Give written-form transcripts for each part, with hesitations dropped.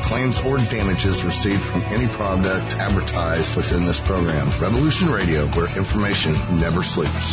claims or damages received from any product advertised within this program. Revolution Radio, where information never sleeps.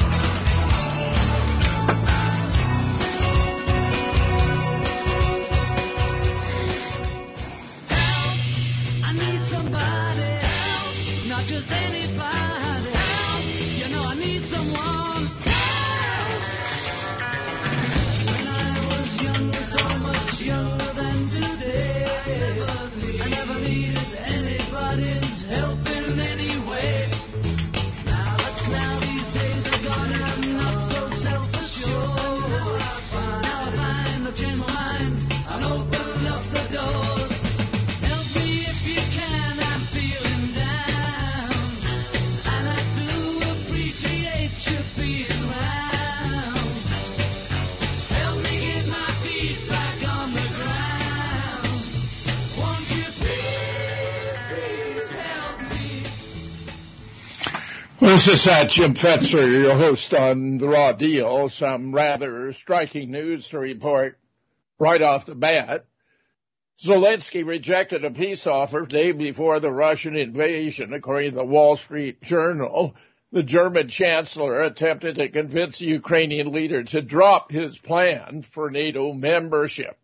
This is Jim Fetzer, your host on The Raw Deal. Some rather striking news to report right off the bat. Zelensky rejected a peace offer day before the Russian invasion, according to the Wall Street Journal. The German chancellor attempted to convince the Ukrainian leader to drop his plan for NATO membership.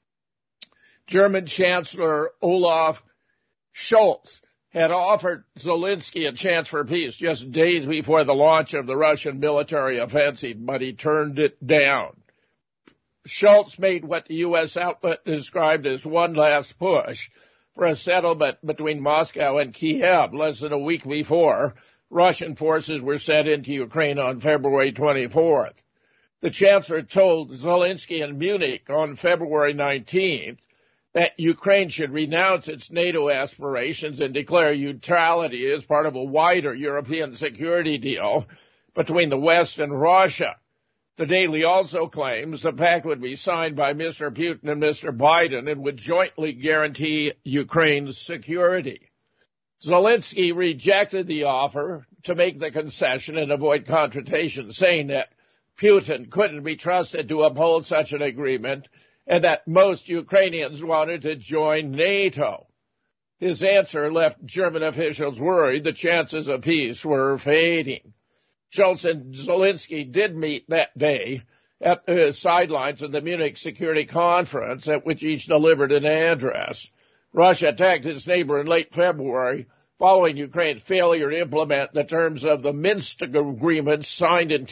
German Chancellor Olaf Scholz had offered Zelensky a chance for peace just days before the launch of the Russian military offensive, but he turned it down. Scholz made what the U.S. outlet described as one last push for a settlement between Moscow and Kiev less than a week before Russian forces were sent into Ukraine on February 24th. The chancellor told Zelensky in Munich on February 19th that Ukraine should renounce its NATO aspirations and declare neutrality as part of a wider European security deal between the West and Russia. The Daily also claims the pact would be signed by Mr. Putin and Mr. Biden and would jointly guarantee Ukraine's security. Zelensky rejected the offer to make the concession and avoid confrontation, saying that Putin couldn't be trusted to uphold such an agreement and that most Ukrainians wanted to join NATO. His answer left German officials worried the chances of peace were fading. Scholz and Zelensky did meet that day at the sidelines of the Munich Security Conference, at which each delivered an address. Russia attacked its neighbor in late February, following Ukraine's failure to implement the terms of the Minsk Agreement signed in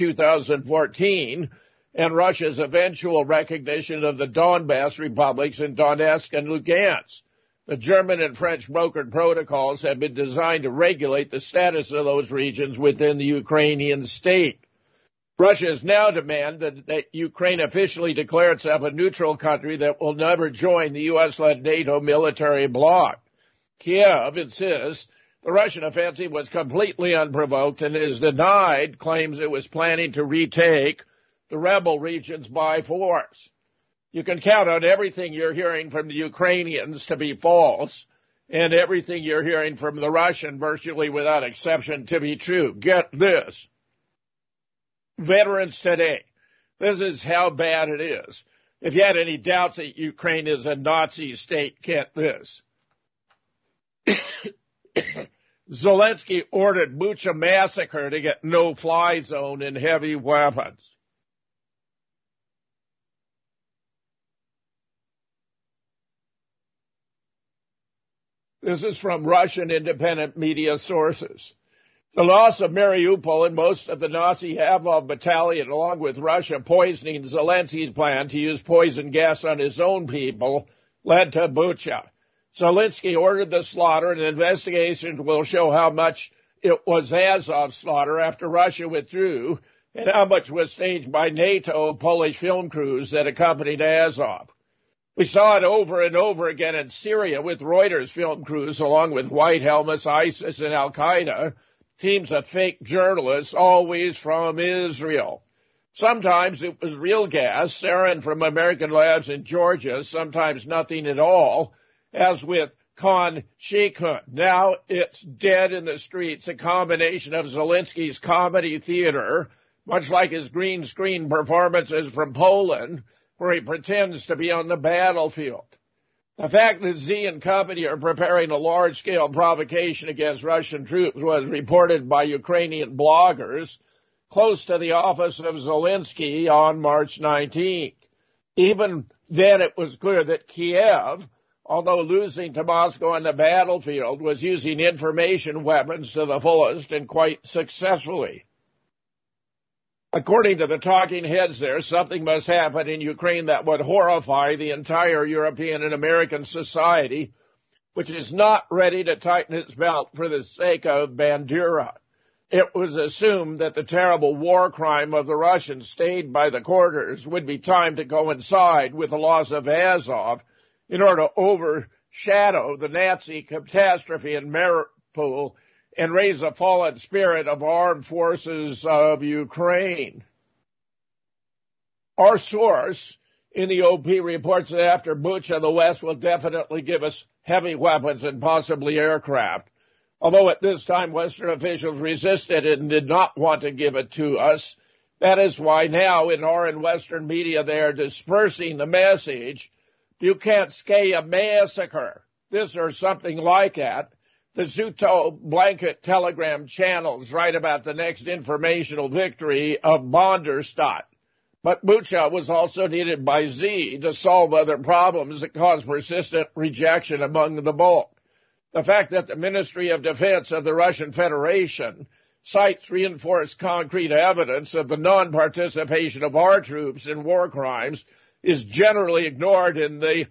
2014, and Russia's eventual recognition of the Donbass republics in Donetsk and Lugansk. The German and French brokered protocols have been designed to regulate the status of those regions within the Ukrainian state. Russia has now demanded that Ukraine officially declare itself a neutral country that will never join the U.S.-led NATO military bloc. Kiev insists the Russian offensive was completely unprovoked and has denied claims it was planning to retake the rebel regions by force. You can count on everything you're hearing from the Ukrainians to be false and everything you're hearing from the Russian, virtually without exception, to be true. Get this. Veterans today, this is how bad it is. If you had any doubts that Ukraine is a Nazi state, get this. Zelensky ordered Bucha massacre to get no-fly zone and heavy weapons. This is from Russian independent media sources. The loss of Mariupol and most of the Nazi Azov battalion, along with Russia poisoning Zelensky's plan to use poison gas on his own people, led to Bucha. Zelensky ordered the slaughter, and investigations will show how much it was Azov slaughter after Russia withdrew and how much was staged by NATO Polish film crews that accompanied Azov. We saw it over and over again in Syria with Reuters film crews, along with White Helmets, ISIS, and Al-Qaeda, teams of fake journalists, always from Israel. Sometimes it was real gas, sarin from American labs in Georgia, sometimes nothing at all, as with Khan Sheikhun. Now it's dead in the streets, a combination of Zelensky's comedy theater, much like his green screen performances from Poland, where he pretends to be on the battlefield. The fact that Z and company are preparing a large-scale provocation against Russian troops was reported by Ukrainian bloggers close to the office of Zelensky on March 19th. Even then, it was clear that Kiev, although losing to Moscow on the battlefield, was using information weapons to the fullest and quite successfully. According to the talking heads there, something must happen in Ukraine that would horrify the entire European and American society, which is not ready to tighten its belt for the sake of Bandera. It was assumed that the terrible war crime of the Russians stayed by the quarters would be timed to coincide with the loss of Azov in order to overshadow the Nazi catastrophe in Mariupol and raise the fallen spirit of armed forces of Ukraine. Our source in the OP reports that after Bucha, the West will definitely give us heavy weapons and possibly aircraft. Although at this time Western officials resisted and did not want to give it to us, that is why now in our and Western media they are dispersing the message, you can't scare a massacre, this or something like that. The Zuto blanket telegram channels write about the next informational victory of Banderstadt. But Bucha was also needed by Z to solve other problems that caused persistent rejection among the bulk. The fact that the Ministry of Defense of the Russian Federation cites reinforced concrete evidence of the non-participation of our troops in war crimes is generally ignored in the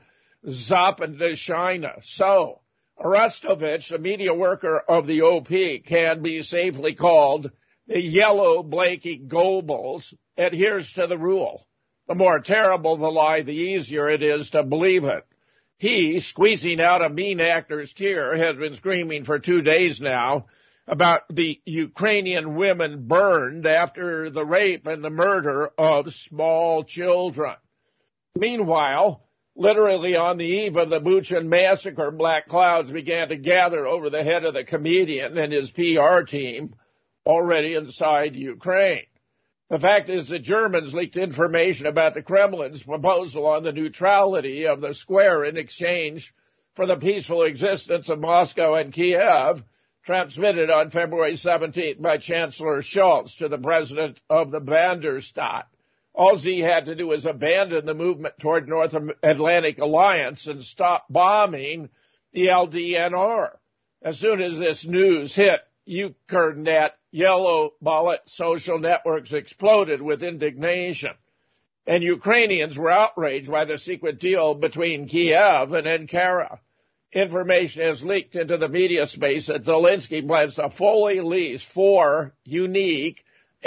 Zapadnaya. So, Arestovich, a media worker of the OP, can be safely called the yellow Blakey Goebbels, adheres to the rule. The more terrible the lie, the easier it is to believe it. He, squeezing out a mean actor's tear, has been screaming for 2 days now about the Ukrainian women burned after the rape and the murder of small children. Meanwhile, literally on the eve of the Bucha massacre, black clouds began to gather over the head of the comedian and his PR team already inside Ukraine. The fact is the Germans leaked information about the Kremlin's proposal on the neutrality of the square in exchange for the peaceful existence of Moscow and Kiev, transmitted on February 17th by Chancellor Scholz to the president of the Banderstadt. All Z had to do was abandon the movement toward North Atlantic Alliance and stop bombing the LDNR. As soon as this news hit, Ukrnet yellow bullet social networks exploded with indignation, and Ukrainians were outraged by the secret deal between Kiev and Ankara. Information has leaked into the media space that Zelensky plans to fully lease 4 unique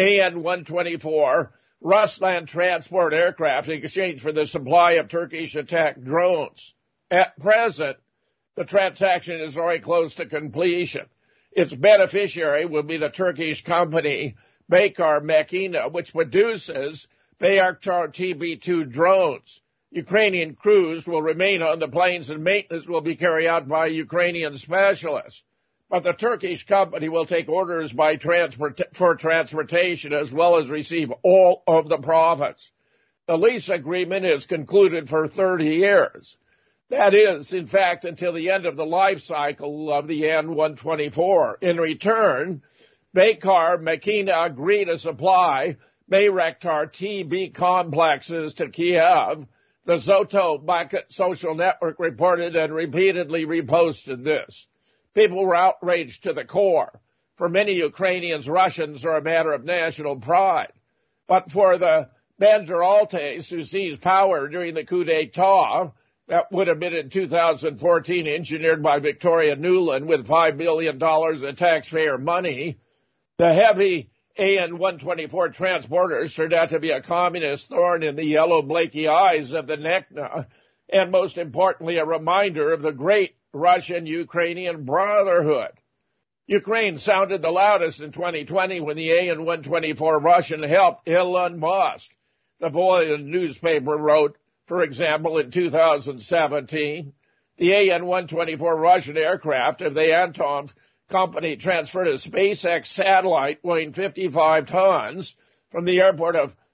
AN-124 Ruslan transport aircraft in exchange for the supply of Turkish attack drones. At present, the transaction is already close to completion. Its beneficiary will be the Turkish company Baykar Makina, which produces Bayraktar TB2 drones. Ukrainian crews will remain on the planes and maintenance will be carried out by Ukrainian specialists. But the Turkish company will take orders for transportation as well as receive all of the profits. The lease agreement is concluded for 30 years. That is, in fact, until the end of the life cycle of the An-124. In return, Baykar Makina agreed to supply Bayraktar TB complexes to Kiev. The Zoto Bucket social network reported and repeatedly reposted this. People were outraged to the core. For many Ukrainians, Russians are a matter of national pride. But for the Banderaltes who seized power during the coup d'etat, that would have been in 2014, engineered by Victoria Nuland with $5 billion of taxpayer money, the heavy AN-124 transporters turned out to be a communist thorn in the yellow Blakey eyes of the NECNA, and most importantly, a reminder of the great Russian-Ukrainian brotherhood. Ukraine sounded the loudest in 2020 when the AN-124 Russian helped Elon Musk. The Voice newspaper wrote, for example, in 2017, the AN-124 Russian aircraft of the Antonov company transferred a SpaceX satellite weighing 55 tons from the airport of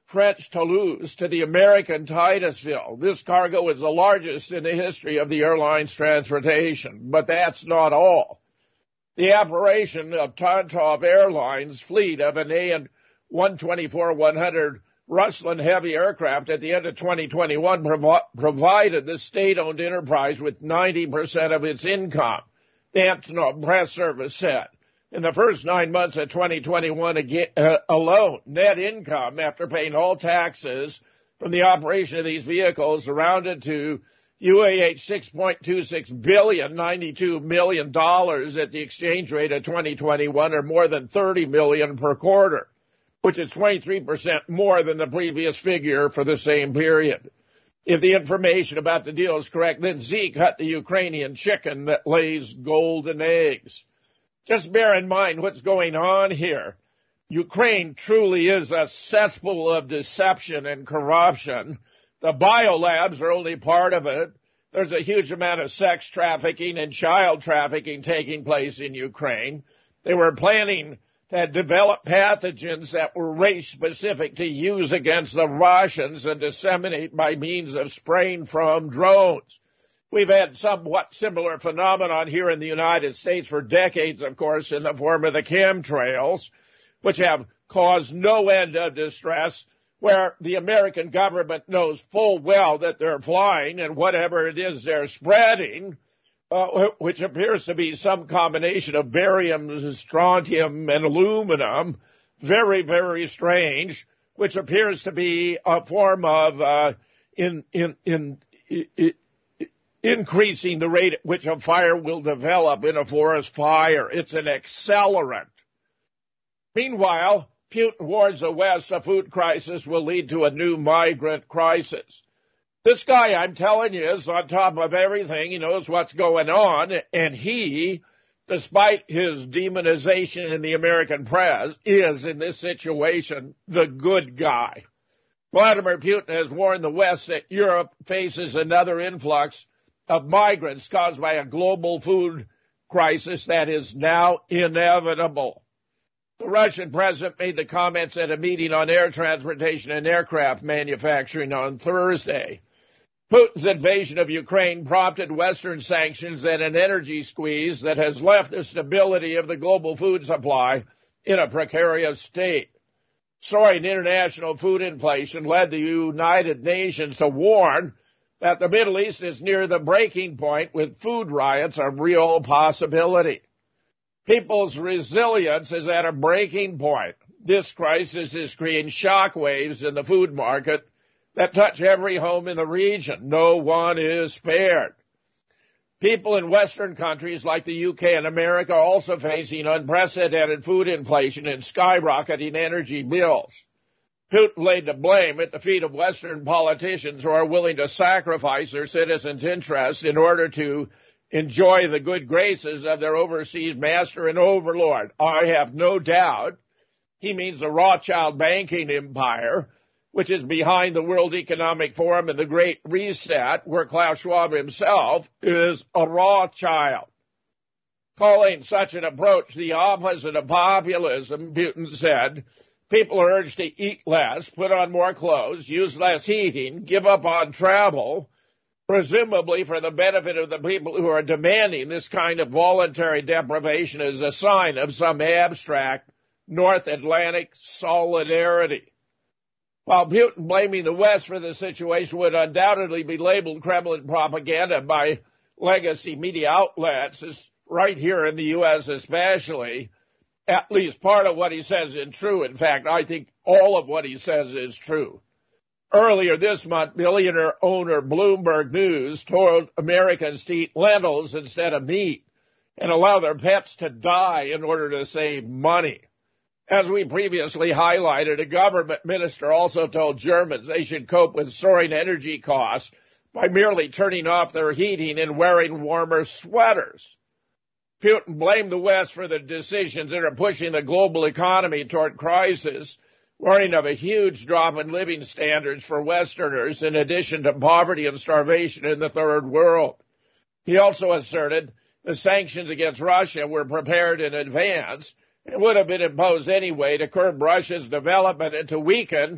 French Toulouse to the American Titusville. This cargo is the largest in the history of the airline's transportation, but that's not all. The operation of Tontoff Airlines' fleet of an AN-124-100 Ruslan heavy aircraft at the end of 2021 provided the state-owned enterprise with 90% of its income, the Antonov Press Service said. In the first 9 months of 2021 alone, net income after paying all taxes from the operation of these vehicles rounded to UAH $6.26 billion, $92 million at the exchange rate of 2021, or more than $30 million per quarter, which is 23% more than the previous figure for the same period. If the information about the deal is correct, then Zeke cut the Ukrainian chicken that lays golden eggs. Just bear in mind what's going on here. Ukraine truly is a cesspool of deception and corruption. The biolabs are only part of it. There's a huge amount of sex trafficking and child trafficking taking place in Ukraine. They were planning to develop pathogens that were race-specific to use against the Russians and disseminate by means of spraying from drones. We've had somewhat similar phenomenon here in the United States for decades, of course, in the form of the chemtrails, which have caused no end of distress, where the American government knows full well that they're flying and whatever it is they're spreading, which appears to be some combination of barium, strontium, and aluminum, very, very strange, which appears to be a form of increasing the rate at which a fire will develop in a forest fire. It's an accelerant. Meanwhile, Putin warns the West a food crisis will lead to a new migrant crisis. This guy, I'm telling you, is on top of everything. He knows what's going on, and he, despite his demonization in the American press, is, in this situation, the good guy. Vladimir Putin has warned the West that Europe faces another influx of migrants caused by a global food crisis that is now inevitable. The Russian president made the comments at a meeting on air transportation and aircraft manufacturing on Thursday. Putin's invasion of Ukraine prompted Western sanctions and an energy squeeze that has left the stability of the global food supply in a precarious state. Soaring international food inflation led the United Nations to warn that the Middle East is near the breaking point, with food riots a real possibility. People's resilience is at a breaking point. This crisis is creating shockwaves in the food market that touch every home in the region. No one is spared. People in Western countries like the UK and America are also facing unprecedented food inflation and skyrocketing energy bills. Putin laid the blame at the feet of Western politicians who are willing to sacrifice their citizens' interests in order to enjoy the good graces of their overseas master and overlord. I have no doubt he means the Rothschild banking empire, which is behind the World Economic Forum and the Great Reset, where Klaus Schwab himself is a Rothschild. Calling such an approach the opposite of populism, Putin said, people are urged to eat less, put on more clothes, use less heating, give up on travel, presumably for the benefit of the people who are demanding this kind of voluntary deprivation as a sign of some abstract North Atlantic solidarity. While Putin blaming the West for the situation would undoubtedly be labeled Kremlin propaganda by legacy media outlets, right here in the U.S. especially, at least part of what he says is true. In fact, I think all of what he says is true. Earlier this month, billionaire owner Bloomberg News told Americans to eat lentils instead of meat and allow their pets to die in order to save money. As we previously highlighted, a government minister also told Germans they should cope with soaring energy costs by merely turning off their heating and wearing warmer sweaters. Putin blamed the West for the decisions that are pushing the global economy toward crisis, warning of a huge drop in living standards for Westerners in addition to poverty and starvation in the third world. He also asserted the sanctions against Russia were prepared in advance and would have been imposed anyway to curb Russia's development and to weaken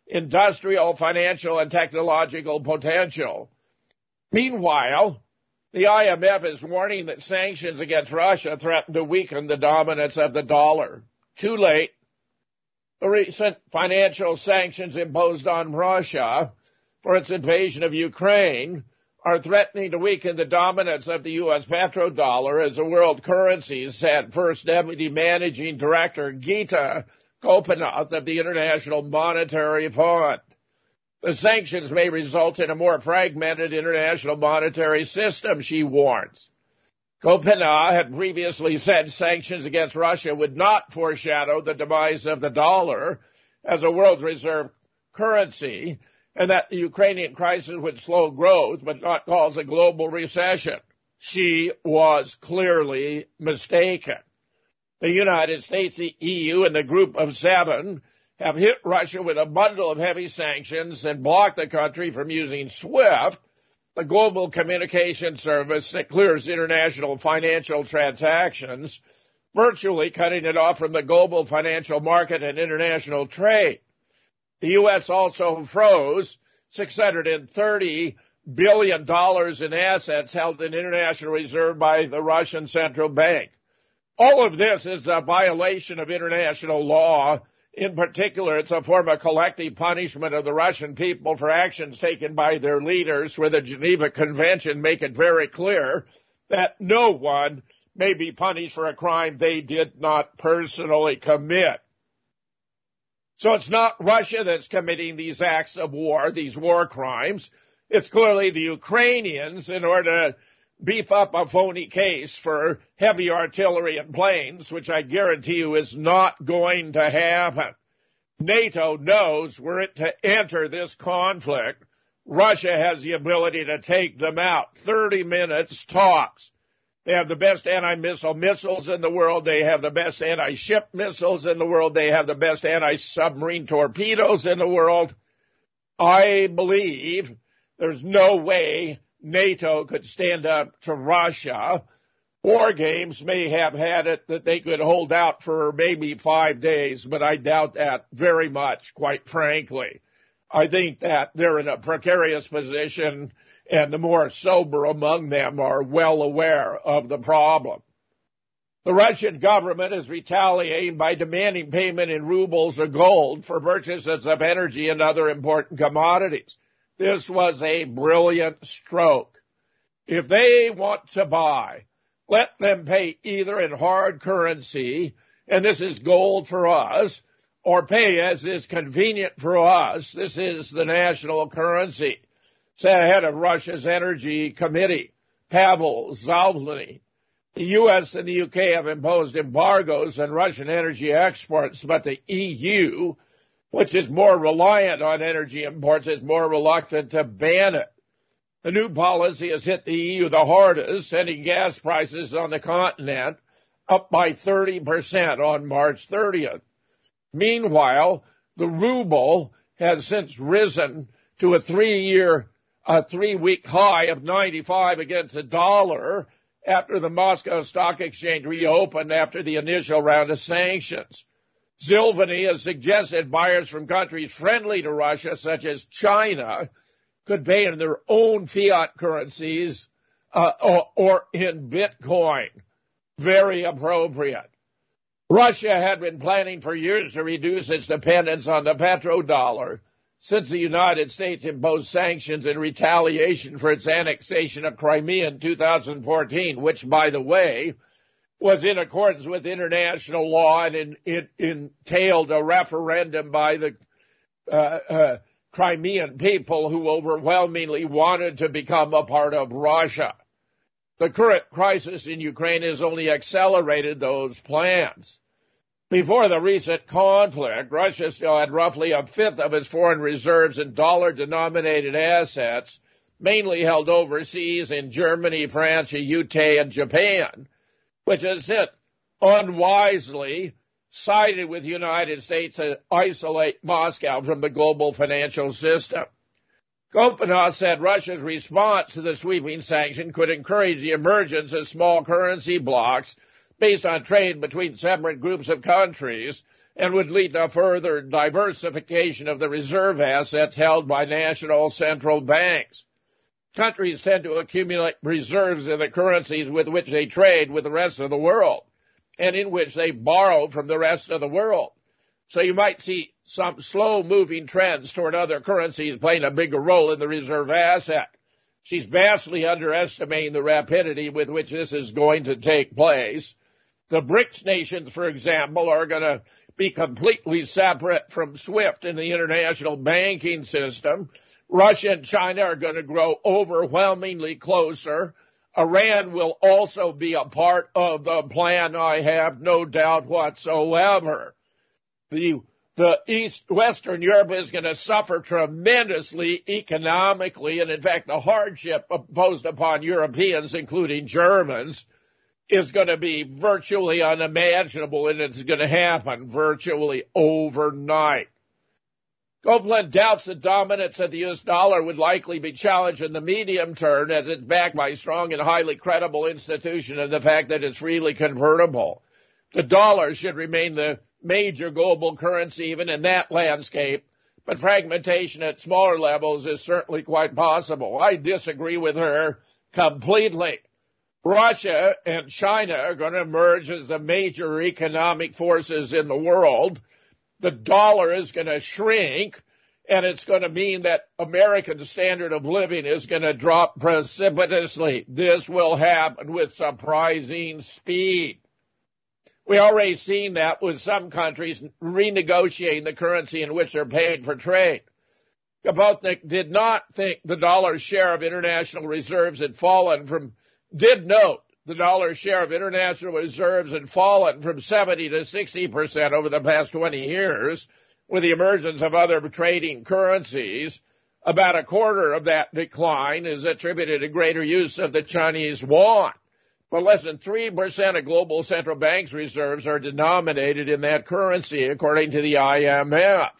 industrial, financial, and technological potential. Meanwhile, the IMF is warning that sanctions against Russia threaten to weaken the dominance of the dollar. Too late. The recent financial sanctions imposed on Russia for its invasion of Ukraine are threatening to weaken the dominance of the U.S. petrodollar as a world currency, said First Deputy Managing Director Gita Gopinath of the International Monetary Fund. The sanctions may result in a more fragmented international monetary system, she warns. Gopinath had previously said sanctions against Russia would not foreshadow the demise of the dollar as a world reserve currency, and that the Ukrainian crisis would slow growth but not cause a global recession. She was clearly mistaken. The United States, the EU, and the Group of Seven have hit Russia with a bundle of heavy sanctions and blocked the country from using SWIFT, the global communication service that clears international financial transactions, virtually cutting it off from the global financial market and international trade. The U.S. also froze $630 billion in assets held in international reserve by the Russian Central Bank. All of this is a violation of international law. In particular, it's a form of collective punishment of the Russian people for actions taken by their leaders, where the Geneva Convention make it very clear that no one may be punished for a crime they did not personally commit. So it's not Russia that's committing these acts of war, these war crimes. It's clearly the Ukrainians, in order to beef up a phony case for heavy artillery and planes, which I guarantee you is not going to happen. NATO knows were it to enter this conflict, Russia has the ability to take them out. 30 minutes tops. They have the best anti-missile missiles in the world. They have the best anti-ship missiles in the world. They have the best anti-submarine torpedoes in the world. I believe there's no way NATO could stand up to Russia. War games may have had it that they could hold out for maybe 5 days, but I doubt that very much, quite frankly. I think that they're in a precarious position, and the more sober among them are well aware of the problem. The Russian government is retaliating by demanding payment in rubles or gold for purchases of energy and other important commodities. This was a brilliant stroke. If they want to buy, let them pay either in hard currency, and this is gold for us, or pay as is convenient for us. This is the national currency. Said head of Russia's Energy Committee, Pavel Zaluzny. The U.S. and the U.K. have imposed embargoes on Russian energy exports, but the EU, which is more reliant on energy imports, is more reluctant to ban it. The new policy has hit the EU the hardest, sending gas prices on the continent up by 30% on March 30th. Meanwhile, the ruble has since risen to a three-week high of 95 against the dollar after the Moscow Stock Exchange reopened after the initial round of sanctions. Zaluzny has suggested buyers from countries friendly to Russia, such as China, could pay in their own fiat currencies or in Bitcoin. Very appropriate. Russia had been planning for years to reduce its dependence on the petrodollar since the United States imposed sanctions in retaliation for its annexation of Crimea in 2014, which, by the way, was in accordance with international law, and it entailed a referendum by the Crimean people, who overwhelmingly wanted to become a part of Russia. The current crisis in Ukraine has only accelerated those plans. Before the recent conflict, Russia still had roughly a fifth of its foreign reserves in dollar-denominated assets, mainly held overseas in Germany, France, the UK, and Japan, which has unwisely sided with the United States to isolate Moscow from the global financial system. Gopinath said Russia's response to the sweeping sanction could encourage the emergence of small currency blocs based on trade between separate groups of countries, and would lead to further diversification of the reserve assets held by national central banks. Countries tend to accumulate reserves in the currencies with which they trade with the rest of the world and in which they borrow from the rest of the world. So you might see some slow-moving trends toward other currencies playing a bigger role in the reserve asset. She's vastly underestimating the rapidity with which this is going to take place. The BRICS nations, for example, are going to be completely separate from SWIFT in the international banking system. Russia and China are going to grow overwhelmingly closer. Iran will also be a part of the plan, I have no doubt whatsoever. Western Europe is going to suffer tremendously economically, and in fact the hardship imposed upon Europeans, including Germans, is going to be virtually unimaginable, and it's going to happen virtually overnight. Copeland doubts the dominance of the U.S. dollar would likely be challenged in the medium term as it's backed by a strong and highly credible institution and the fact that it's freely convertible. The dollar should remain the major global currency even in that landscape, but fragmentation at smaller levels is certainly quite possible. I disagree with her completely. Russia and China are going to emerge as the major economic forces in the world. The dollar is going to shrink, and it's going to mean that American standard of living is going to drop precipitously. This will happen with surprising speed. We already seen that with some countries renegotiating the currency in which they're paid for trade. Gabotnik did not think the dollar's share of international reserves had fallen from, did note the dollar's share of international reserves had fallen from 70 to 60% over the past 20 years with the emergence of other trading currencies. About a quarter of that decline is attributed to greater use of the Chinese yuan. But less than 3% of global central banks' reserves are denominated in that currency, according to the IMF.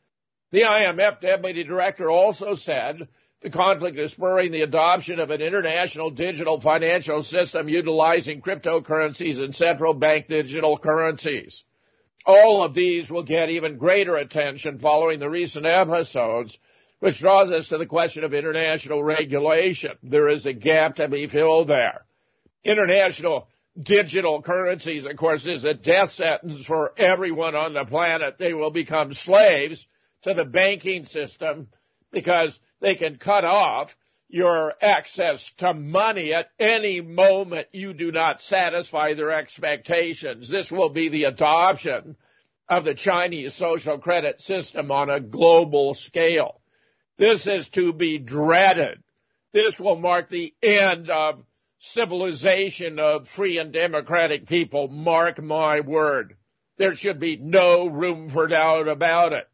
The IMF deputy director also said the conflict is spurring the adoption of an international digital financial system utilizing cryptocurrencies and central bank digital currencies. All of these will get even greater attention following the recent episodes, which draws us to the question of international regulation. There is a gap to be filled there. International digital currencies, of course, is a death sentence for everyone on the planet. They will become slaves to the banking system because they can cut off your access to money at any moment you do not satisfy their expectations. This will be the adoption of the Chinese social credit system on a global scale. This is to be dreaded. This will mark the end of civilization of free and democratic people. Mark my word. There should be no room for doubt about it.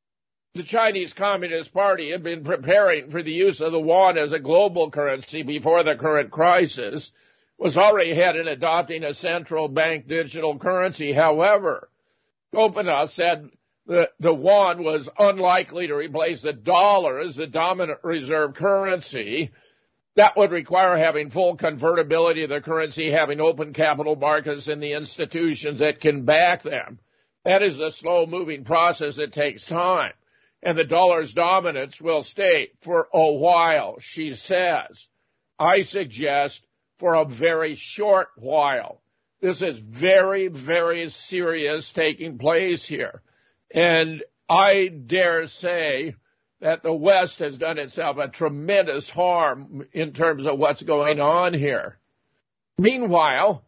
The Chinese Communist Party had been preparing for the use of the yuan as a global currency before the current crisis, was already ahead in adopting a central bank digital currency. However, Kopena said that the yuan was unlikely to replace the dollar as the dominant reserve currency. That would require having full convertibility of the currency, having open capital markets in the institutions that can back them. That is a slow-moving process. It takes time. And the dollar's dominance will stay for a while, she says. I suggest for a very short while. This is very, very serious taking place here. And I dare say that the West has done itself a tremendous harm in terms of what's going on here. Meanwhile,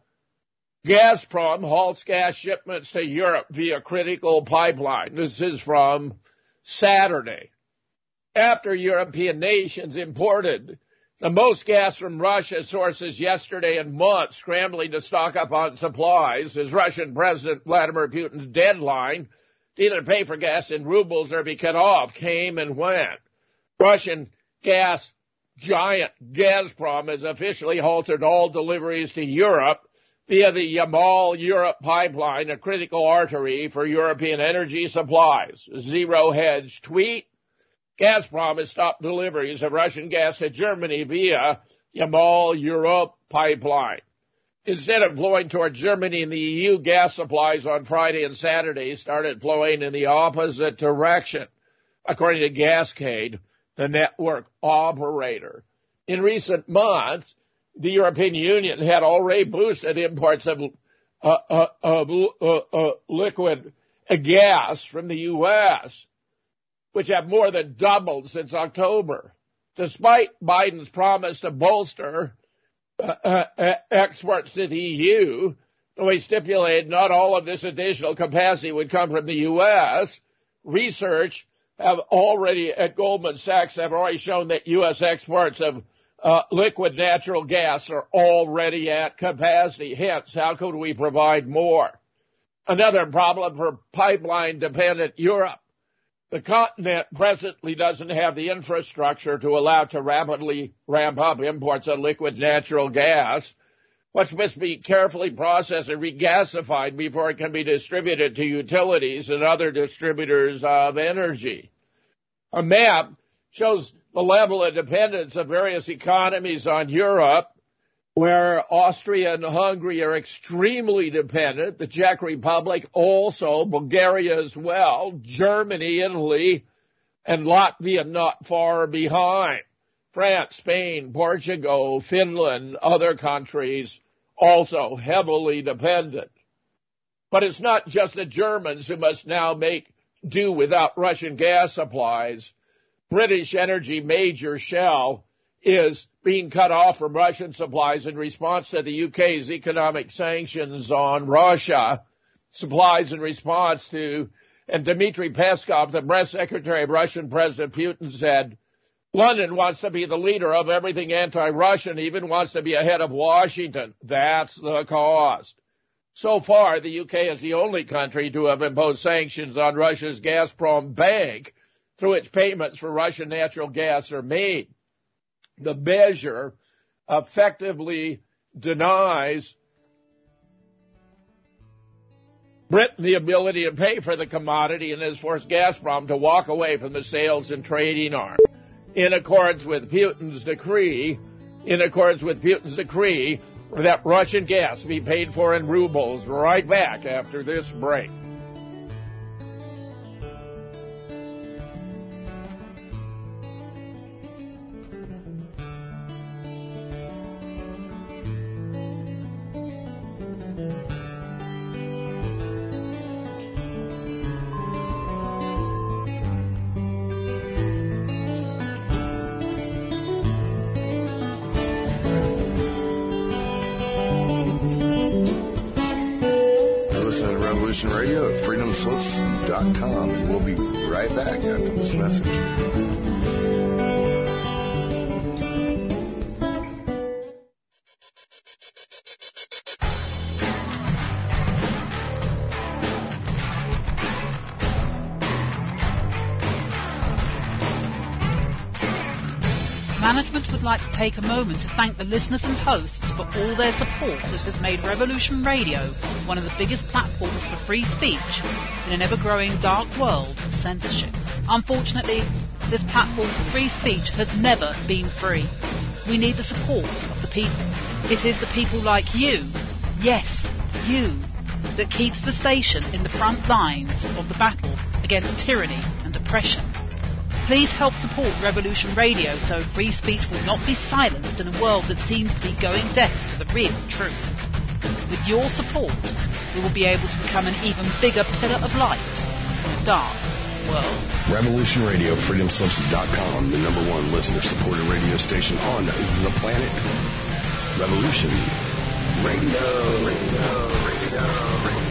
Gazprom halts gas shipments to Europe via critical pipeline. This is from Saturday. After European nations imported the most gas from Russia sources yesterday in months, scrambling to stock up on supplies, as Russian President Vladimir Putin's deadline to either pay for gas in rubles or be cut off came and went. Russian gas giant Gazprom has officially halted all deliveries to Europe via the Yamal-Europe pipeline, a critical artery for European energy supplies. Zero Hedge tweet. Gazprom has stopped deliveries of Russian gas to Germany via Yamal-Europe pipeline. instead of flowing toward Germany and the EU, gas supplies on Friday and Saturday started flowing in the opposite direction, according to Gascade, the network operator. In recent months, the European Union had already boosted imports of liquid gas from the U.S., which have more than doubled since October. Despite Biden's promise to bolster exports to the EU, though he stipulated not all of this additional capacity would come from the U.S., research at Goldman Sachs have already shown that U.S. exports of liquid natural gas are already at capacity. Hence, how could we provide more? Another problem for pipeline-dependent Europe. The continent presently doesn't have the infrastructure to allow to rapidly ramp up imports of liquid natural gas, which must be carefully processed and regasified before it can be distributed to utilities and other distributors of energy. A map shows the level of dependence of various economies on Europe, where Austria and Hungary are extremely dependent, the Czech Republic also, Bulgaria as well, Germany, Italy, and Latvia not far behind. France, Spain, Portugal, Finland, other countries also heavily dependent. But it's not just the Germans who must now make do without Russian gas supplies. British energy major Shell is being cut off from Russian supplies in response to the UK's economic sanctions on Russia, supplies in response to, and Dmitry Peskov, the press secretary of Russian President Putin, said, London wants to be the leader of everything anti-Russian, even wants to be ahead of Washington. That's the cost. So far, the UK is the only country to have imposed sanctions on Russia's Gazprom Bank, through which payments for Russian natural gas are made. The measure effectively denies Britain the ability to pay for the commodity and has forced Gazprom to walk away from the sales and trading arm. In accordance with Putin's decree that Russian gas be paid for in rubles. Right back after this break. Radio at freedomslips.com, and we'll be right back after this message. Management would like to take a moment to thank the listeners and hosts for all their support that has made Revolution Radio one of the biggest platforms for free speech in an ever-growing dark world of censorship. Unfortunately, this platform for free speech has never been free. We need the support of the people. It is the people like you, yes, you, that keeps the station in the front lines of the battle against tyranny and oppression. Please help support Revolution Radio so free speech will not be silenced in a world that seems to be going deaf to the real truth. With your support, we will be able to become an even bigger pillar of light in a dark world. Revolution Radio, freedomslips.com, the number one listener-supported radio station on the planet. Revolution Radio, radio.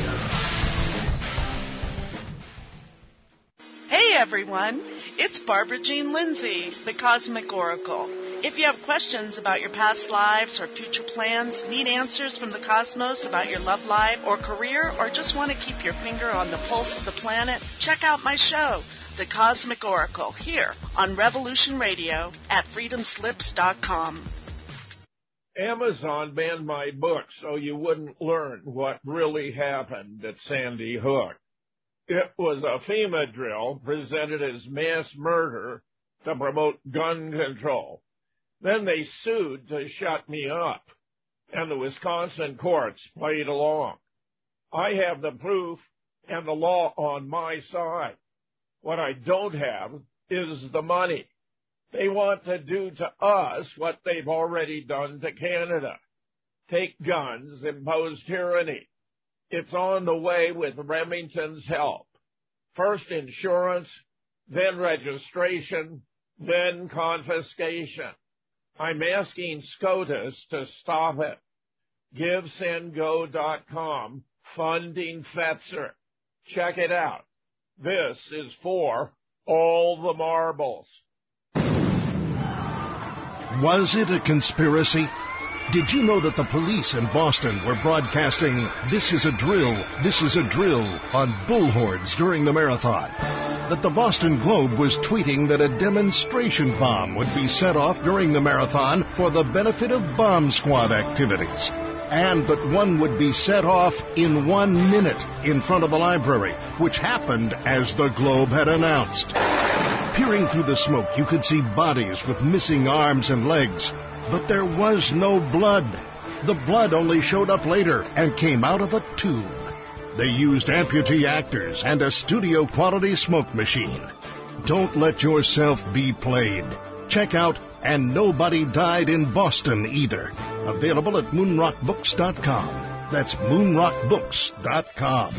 Hey everyone, it's Barbara Jean Lindsay, the Cosmic Oracle. If you have questions about your past lives or future plans, need answers from the cosmos about your love life or career, or just want to keep your finger on the pulse of the planet, check out my show, The Cosmic Oracle, here on Revolution Radio at freedomslips.com. Amazon banned my book so you wouldn't learn what really happened at Sandy Hook. It was a FEMA drill presented as mass murder to promote gun control. Then they sued to shut me up. and the Wisconsin courts played along. I have the proof and the law on my side. What I don't have is the money. They want to do to us what they've already done to Canada. Take guns, impose tyranny. It's on the way with Remington's help. First insurance, then registration, then confiscation. I'm asking SCOTUS to stop it. GiveSendGo.com, funding Fetzer. Check it out. This is for all the marbles. Was it a conspiracy? Did you know that the police in Boston were broadcasting, "This is a drill, this is a drill," on bullhorns during the marathon? That the Boston Globe was tweeting that a demonstration bomb would be set off during the marathon for the benefit of bomb squad activities? And that one would be set off in 1 minute in front of the library, which happened as the Globe had announced. Peering through the smoke, you could see bodies with missing arms and legs. But there was no blood. The blood only showed up later and came out of a tube. They used amputee actors and a studio-quality smoke machine. Don't let yourself be played. Check out And Nobody Died in Boston Either. Available at moonrockbooks.com. That's moonrockbooks.com.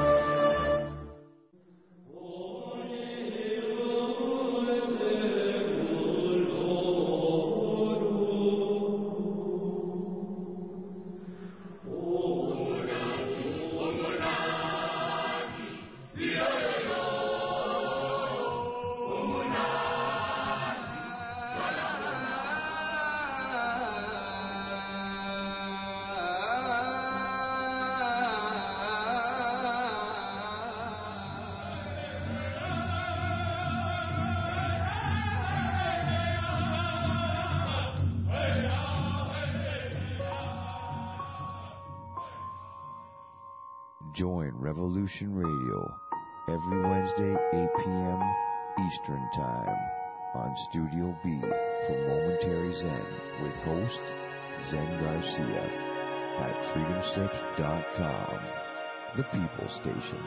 Join Revolution Radio every Wednesday, 8 p.m. Eastern Time on Studio B for Momentary Zen with host Zen Garcia at freedomslips.com, the People Station.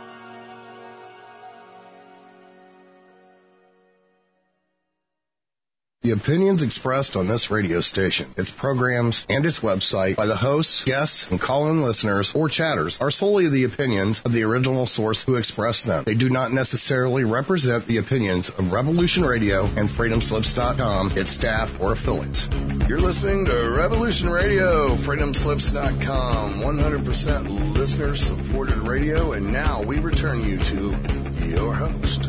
The opinions expressed on this radio station, its programs, and its website by the hosts, guests, and call-in listeners or chatters are solely the opinions of the original source who expressed them. They do not necessarily represent the opinions of Revolution Radio and freedomslips.com, its staff, or affiliates. You're listening to Revolution Radio, freedomslips.com, 100% listener-supported radio, and now we return you to your host.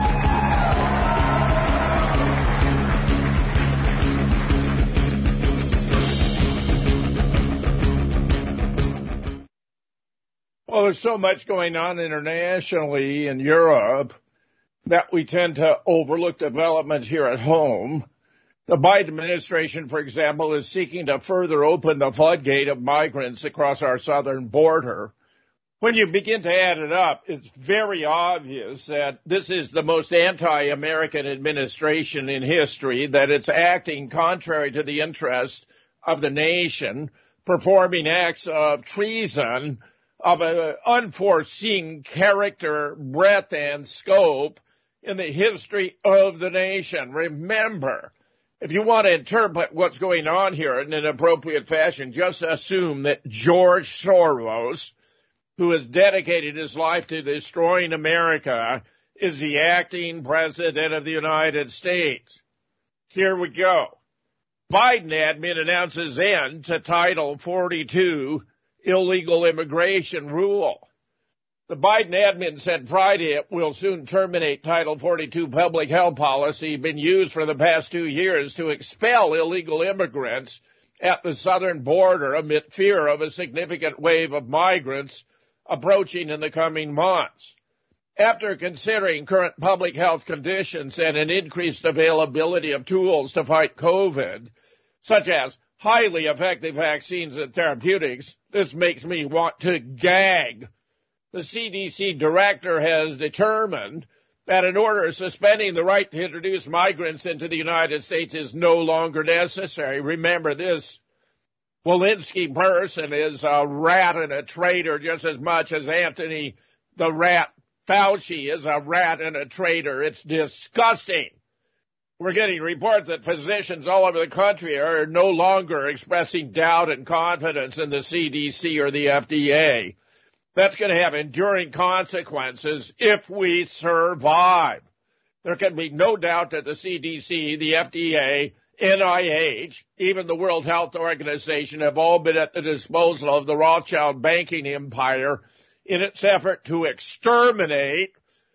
Well, there's so much going on internationally in Europe that we tend to overlook developments here at home. The Biden administration, for example, is seeking to further open the floodgate of migrants across our southern border. When you begin to add it up, it's very obvious that this is the most anti-American administration in history, that it's acting contrary to the interest of the nation, performing acts of treason of an unforeseen character, breadth, and scope in the history of the nation. Remember, if you want to interpret what's going on here in an appropriate fashion, just assume that George Soros, who has dedicated his life to destroying America, is the acting president of the United States. Here we go. Biden admin announces end to Title 42 illegal immigration rule. The Biden admin said Friday it will soon terminate Title 42 public health policy been used for the past 2 years to expel illegal immigrants at the southern border amid fear of a significant wave of migrants approaching in the coming months. After considering current public health conditions and an increased availability of tools to fight COVID, such as highly effective vaccines and therapeutics, this makes me want to gag. The CDC director has determined that an order suspending the right to introduce migrants into the United States is no longer necessary. Remember, this Walensky person is a rat and a traitor just as much as Anthony the Rat Fauci is a rat and a traitor. It's disgusting. We're getting reports that physicians all over the country are no longer expressing doubt and confidence in the CDC or the FDA. That's going to have enduring consequences if we survive. There can be no doubt that the CDC, the FDA, NIH, even the World Health Organization have all been at the disposal of the Rothschild banking empire in its effort to exterminate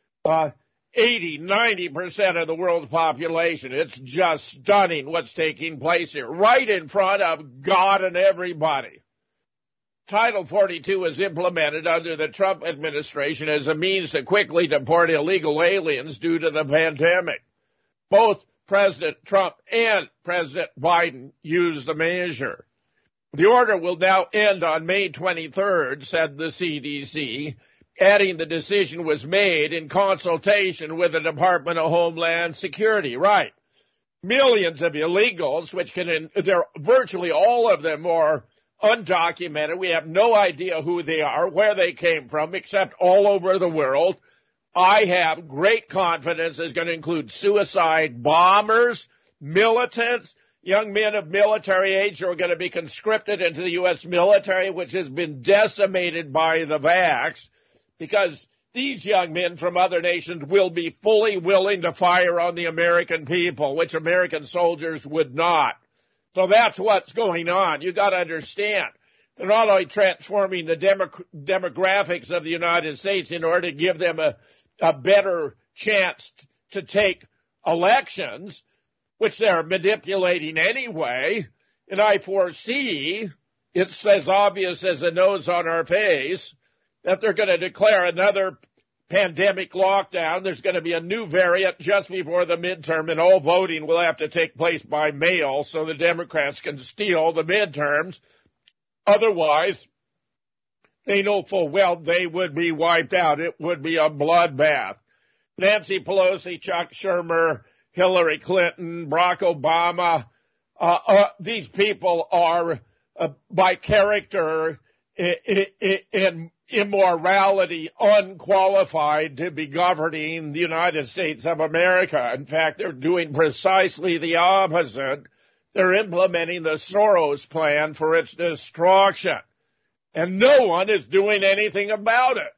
80-90% of the world's population. It's just stunning what's taking place here, right in front of God and everybody. Title 42 was implemented under the Trump administration as a means to quickly deport illegal aliens due to the pandemic. Both President Trump and President Biden used the measure. The order will now end on May 23rd, said the CDC, adding the decision was made in consultation with the Department of Homeland Security. Right. Millions of illegals, they're virtually all of them are undocumented. We have no idea who they are, where they came from, except all over the world. I have great confidence it's going to include suicide bombers, militants, young men of military age who are going to be conscripted into the U.S. military, which has been decimated by the vax, because these young men from other nations will be fully willing to fire on the American people, which American soldiers would not. So that's what's going on. You got to understand. They're not only transforming the demographics of the United States in order to give them a better chance to take elections, which they're manipulating anyway, and I foresee, it's as obvious as the nose on our face, that they're going to declare another pandemic lockdown. There's going to be a new variant just before the midterm, and all voting will have to take place by mail so the Democrats can steal the midterms. Otherwise, they know full well they would be wiped out. It would be a bloodbath. Nancy Pelosi, Chuck Schumer, Hillary Clinton, Barack Obama, these people are, by character and immorality, unqualified to be governing the United States of America. In fact, they're doing precisely the opposite. They're implementing the Soros plan for its destruction. And no one is doing anything about it.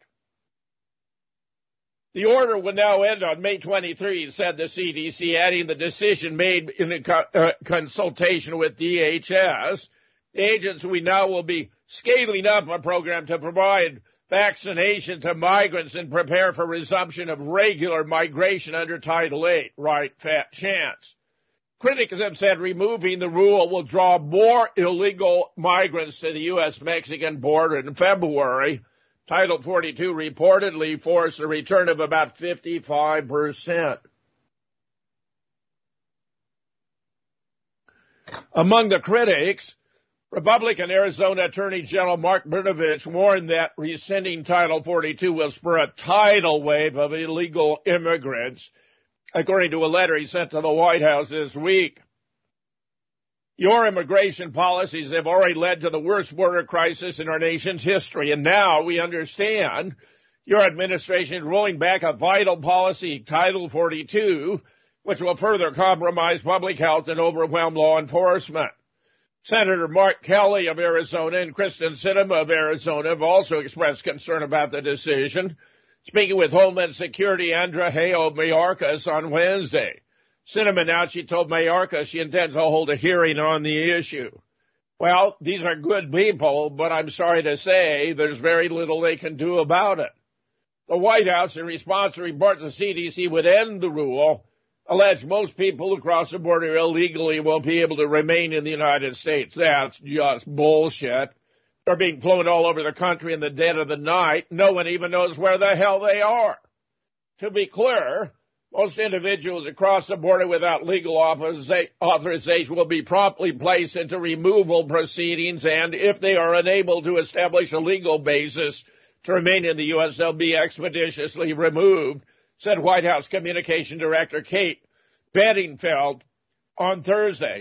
The order will now end on May 23, said the CDC, adding the decision made in a consultation with DHS. The agency now will be scaling up a program to provide vaccination to migrants and prepare for resumption of regular migration under Title VIII. Right, fat chance. Critics have said removing the rule will draw more illegal migrants to the U.S.-Mexican border in February. Title 42 reportedly forced a return of about 55%. Among the critics, Republican Arizona Attorney General Mark Brnovich warned that rescinding Title 42 will spur a tidal wave of illegal immigrants, according to a letter he sent to the White House this week. Your immigration policies have already led to the worst border crisis in our nation's history, and now we understand your administration is rolling back a vital policy, Title 42, which will further compromise public health and overwhelm law enforcement. Senator Mark Kelly of Arizona and Kristen Sinema of Arizona have also expressed concern about the decision. Speaking with Homeland Security Andrea Mayorkas on Wednesday, Sinema announced she told Mayorkas she intends to hold a hearing on the issue. Well, these are good people, but I'm sorry to say there's very little they can do about it. The White House, in response to reports the CDC would end the rule, alleged most people who cross the border illegally will be able to remain in the United States. That's just bullshit. They're being flown all over the country in the dead of the night. No one even knows where the hell they are. To be clear, most individuals across the border without legal authorization will be promptly placed into removal proceedings, and if they are unable to establish a legal basis to remain in the U.S., they'll be expeditiously removed, said White House Communication Director Kate Bedingfield on Thursday.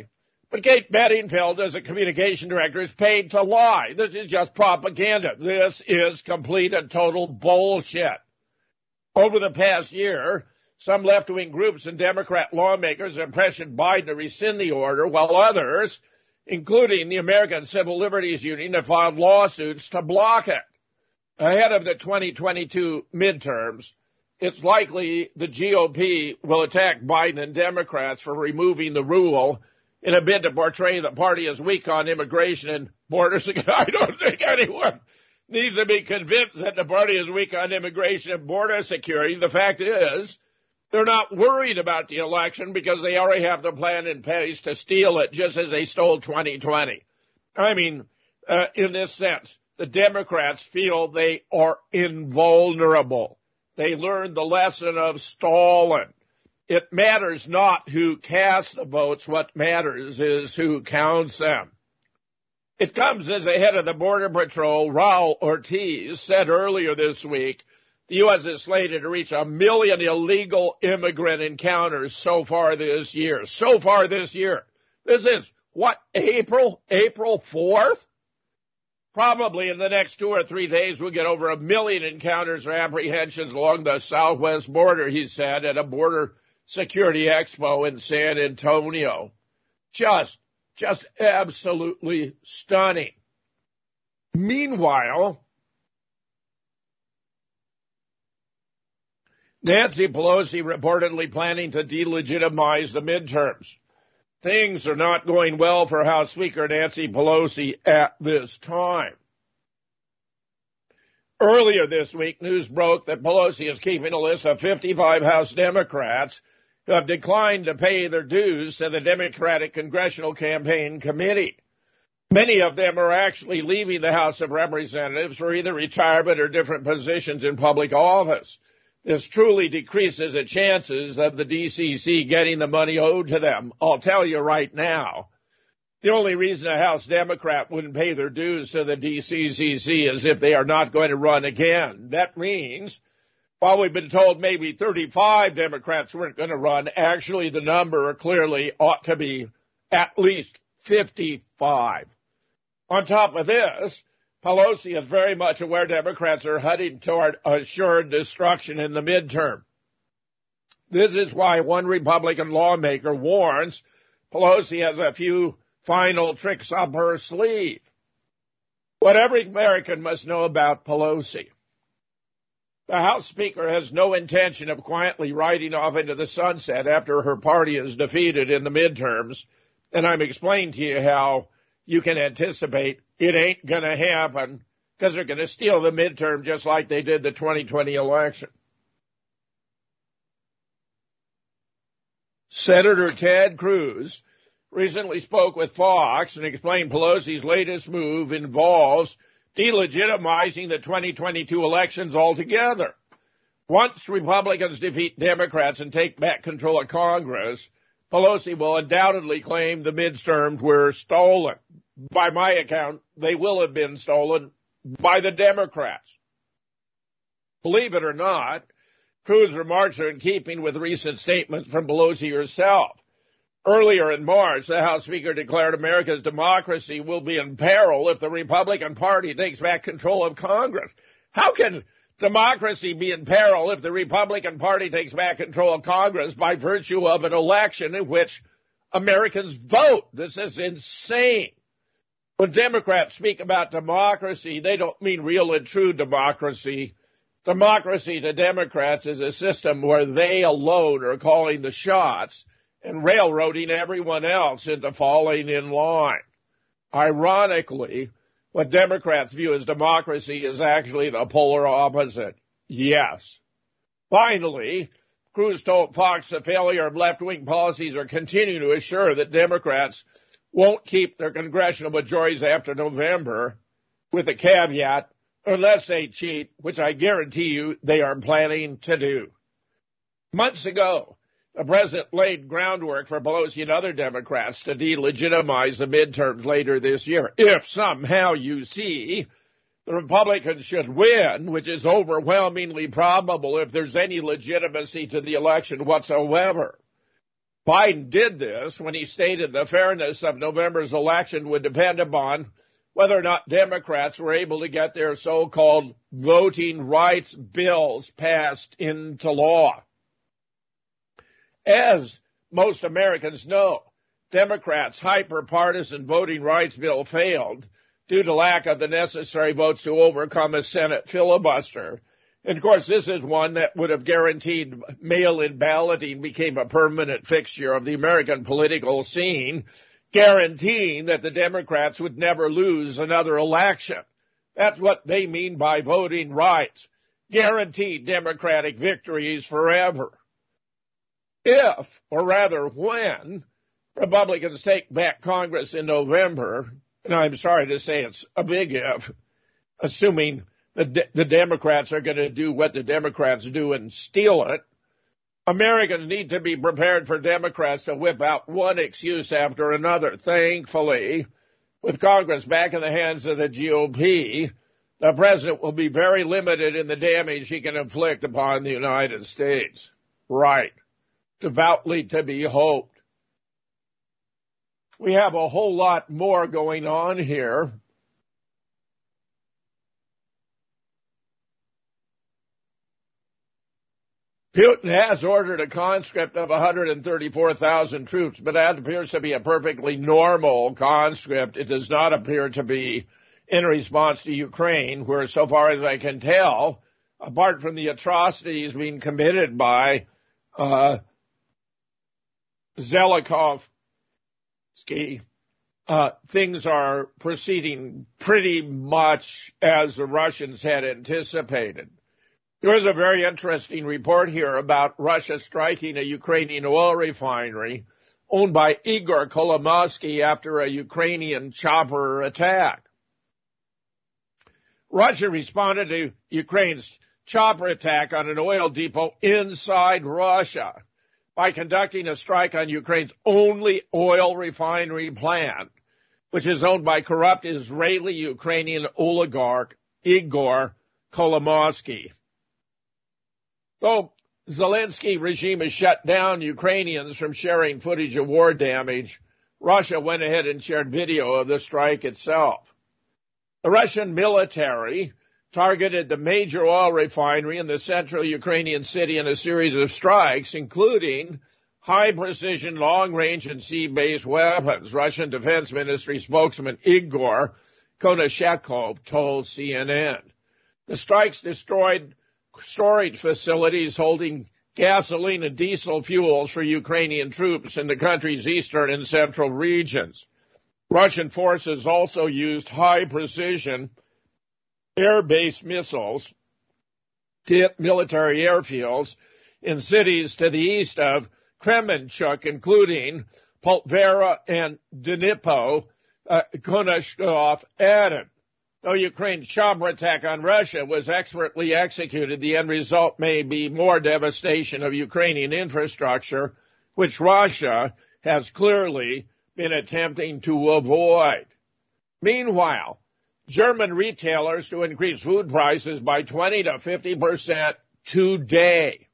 But Kate Bedingfield, as a communication director, is paid to lie. This is just propaganda. This is complete and total bullshit. Over the past year, some left-wing groups and Democrat lawmakers have pressured Biden to rescind the order, while others, including the American Civil Liberties Union, have filed lawsuits to block it. Ahead of the 2022 midterms, it's likely the GOP will attack Biden and Democrats for removing the rule in a bid to portray the party as weak on immigration and border security. I don't think anyone needs to be convinced that the party is weak on immigration and border security. The fact is, they're not worried about the election because they already have the plan in place to steal it, just as they stole 2020. I mean, in this sense, the Democrats feel they are invulnerable. They learned the lesson of Stalin. It matters not who casts the votes. What matters is who counts them. It comes as the head of the Border Patrol, Raul Ortiz, said earlier this week, the U.S. is slated to reach 1 million illegal immigrant encounters so far this year. So far this year. This is, what, April? April 4th? Probably in the next 2 or 3 days we'll get over 1 million encounters or apprehensions along the southwest border, he said, at a border security expo in San Antonio. Just absolutely stunning. Meanwhile, Nancy Pelosi reportedly planning to delegitimize the midterms. Things are not going well for House Speaker Nancy Pelosi at this time. Earlier this week, news broke that Pelosi is keeping a list of 55 House Democrats who have declined to pay their dues to the Democratic Congressional Campaign Committee. Many of them are actually leaving the House of Representatives for either retirement or different positions in public office. This truly decreases the chances of the DCC getting the money owed to them. I'll tell you right now, the only reason a House Democrat wouldn't pay their dues to the DCCC is if they are not going to run again. That means, while we've been told maybe 35 Democrats weren't going to run, actually the number clearly ought to be at least 55. On top of this, Pelosi is very much aware Democrats are heading toward assured destruction in the midterm. This is why one Republican lawmaker warns Pelosi has a few final tricks up her sleeve. What every American must know about Pelosi: the House Speaker has no intention of quietly riding off into the sunset after her party is defeated in the midterms, and I'm explaining to you how you can anticipate it ain't going to happen because they're going to steal the midterm just like they did the 2020 election. Senator Ted Cruz recently spoke with Fox and explained Pelosi's latest move involves delegitimizing the 2022 elections altogether. Once Republicans defeat Democrats and take back control of Congress, Pelosi will undoubtedly claim the midterms were stolen. By my account, they will have been stolen by the Democrats. Believe it or not, Cruz's remarks are in keeping with recent statements from Pelosi herself. Earlier in March, the House Speaker declared America's democracy will be in peril if the Republican Party takes back control of Congress. How can democracy be in peril if the Republican Party takes back control of Congress by virtue of an election in which Americans vote? This is insane. When Democrats speak about democracy, they don't mean real and true democracy. Democracy to Democrats is a system where they alone are calling the shots and railroading everyone else into falling in line. Ironically, what Democrats view as democracy is actually the polar opposite. Yes. Finally, Cruz told Fox the failure of left-wing policies are continuing to assure that Democrats won't keep their congressional majorities after November, with a caveat, unless they cheat, which I guarantee you they are planning to do. Months ago, the president laid groundwork for Pelosi and other Democrats to delegitimize the midterms later this year. If somehow you see the Republicans should win, which is overwhelmingly probable if there's any legitimacy to the election whatsoever, Biden did this when he stated the fairness of November's election would depend upon whether or not Democrats were able to get their so-called voting rights bills passed into law. As most Americans know, Democrats' hyper-partisan voting rights bill failed due to lack of the necessary votes to overcome a Senate filibuster. And, of course, this is one that would have guaranteed mail-in balloting became a permanent fixture of the American political scene, guaranteeing that the Democrats would never lose another election. That's what they mean by voting rights. Guaranteed Democratic victories forever. If, or rather when, Republicans take back Congress in November, and I'm sorry to say it's a big if, assuming the Democrats are going to do what the Democrats do and steal it, Americans need to be prepared for Democrats to whip out one excuse after another. Thankfully, with Congress back in the hands of the GOP, the president will be very limited in the damage he can inflict upon the United States. Right. Devoutly to be hoped. We have a whole lot more going on here. Putin has ordered a conscript of 134,000 troops, but that appears to be a perfectly normal conscript. It does not appear to be in response to Ukraine, where, so far as I can tell, apart from the atrocities being committed by Zelensky, things are proceeding pretty much as the Russians had anticipated. There is a very interesting report here about Russia striking a Ukrainian oil refinery owned by Igor Kolomoisky after a Ukrainian chopper attack. Russia responded to Ukraine's chopper attack on an oil depot inside Russia by conducting a strike on Ukraine's only oil refinery plant, which is owned by corrupt Israeli-Ukrainian oligarch Igor Kolomoisky. Though Zelensky regime has shut down Ukrainians from sharing footage of war damage, Russia went ahead and shared video of the strike itself. The Russian military targeted the major oil refinery in the central Ukrainian city in a series of strikes, including high-precision, long-range, and sea-based weapons, Russian Defense Ministry spokesman Igor Konashekov told CNN. The strikes destroyed storage facilities holding gasoline and diesel fuels for Ukrainian troops in the country's eastern and central regions. Russian forces also used high-precision air-based missiles to hit military airfields in cities to the east of Kremenchuk, including Poltvera and Dnipro, Konashkov added. Though Ukraine's chopper attack on Russia was expertly executed, the end result may be more devastation of Ukrainian infrastructure, which Russia has clearly been attempting to avoid. Meanwhile, German retailers to increase food prices by 20 to 50% today.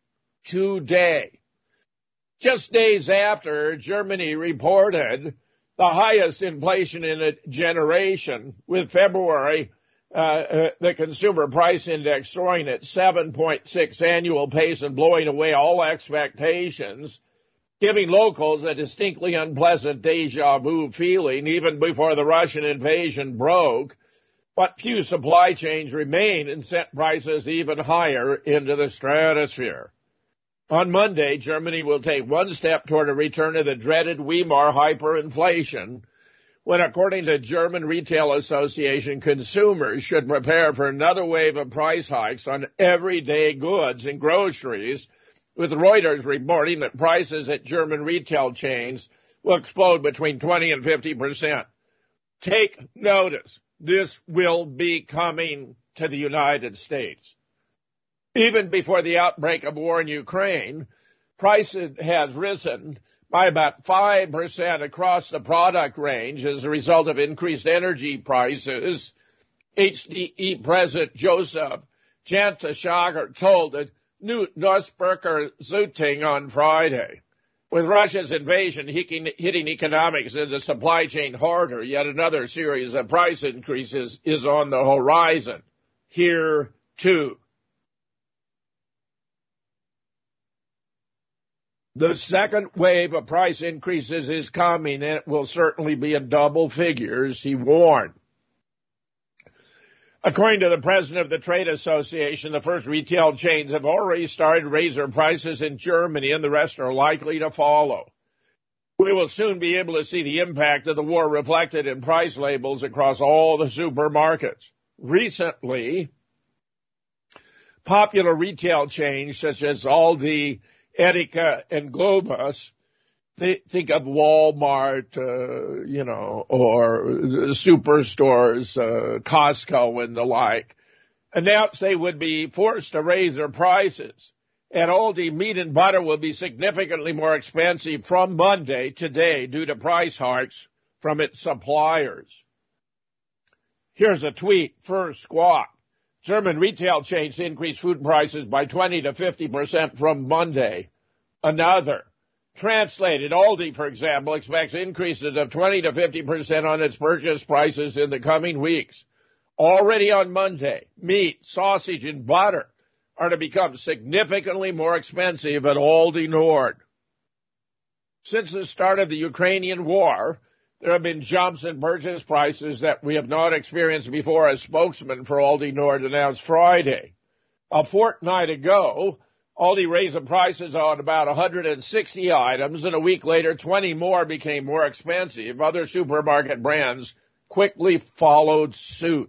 Just days after Germany reported the highest inflation in a generation, with February, the consumer price index soaring at 7.6 annual pace and blowing away all expectations, giving locals a distinctly unpleasant deja vu feeling even before the Russian invasion broke. But few supply chains remain and sent prices even higher into the stratosphere. On Monday, Germany will take one step toward a return to the dreaded Weimar hyperinflation, when, according to German Retail Association, consumers should prepare for another wave of price hikes on everyday goods and groceries, with Reuters reporting that prices at German retail chains will explode between 20 and 50%. Take notice. This will be coming to the United States. Even before the outbreak of war in Ukraine, prices has risen by about 5% across the product range as a result of increased energy prices. HDE President Joseph Jantashager told the Neusberger Zeitung on Friday. With Russia's invasion hitting economics and the supply chain harder, yet another series of price increases is on the horizon. Here, too. The second wave of price increases is coming, and it will certainly be in double figures, he warned. According to the president of the Trade Association, the first retail chains have already started to raise their prices in Germany, and the rest are likely to follow. We will soon be able to see the impact of the war reflected in price labels across all the supermarkets. Recently, popular retail chains such as Aldi, Edeka, and Globus, think of Walmart, or superstores, Costco and the like, announced they would be forced to raise their prices. At Aldi, meat and butter will be significantly more expensive from Monday, today, due to price hikes from its suppliers. Here's a tweet. First squawk. German retail chains increased food prices by 20 to 50% from Monday. Another. Translated, Aldi, for example, expects increases of 20 to 50% on its purchase prices in the coming weeks. Already on Monday, meat, sausage, and butter are to become significantly more expensive at Aldi Nord. Since the start of the Ukrainian war, there have been jumps in purchase prices that we have not experienced before, a spokesman for Aldi Nord announced Friday. A fortnight ago, Aldi raised the prices on about 160 items, and a week later, 20 more became more expensive. Other supermarket brands quickly followed suit.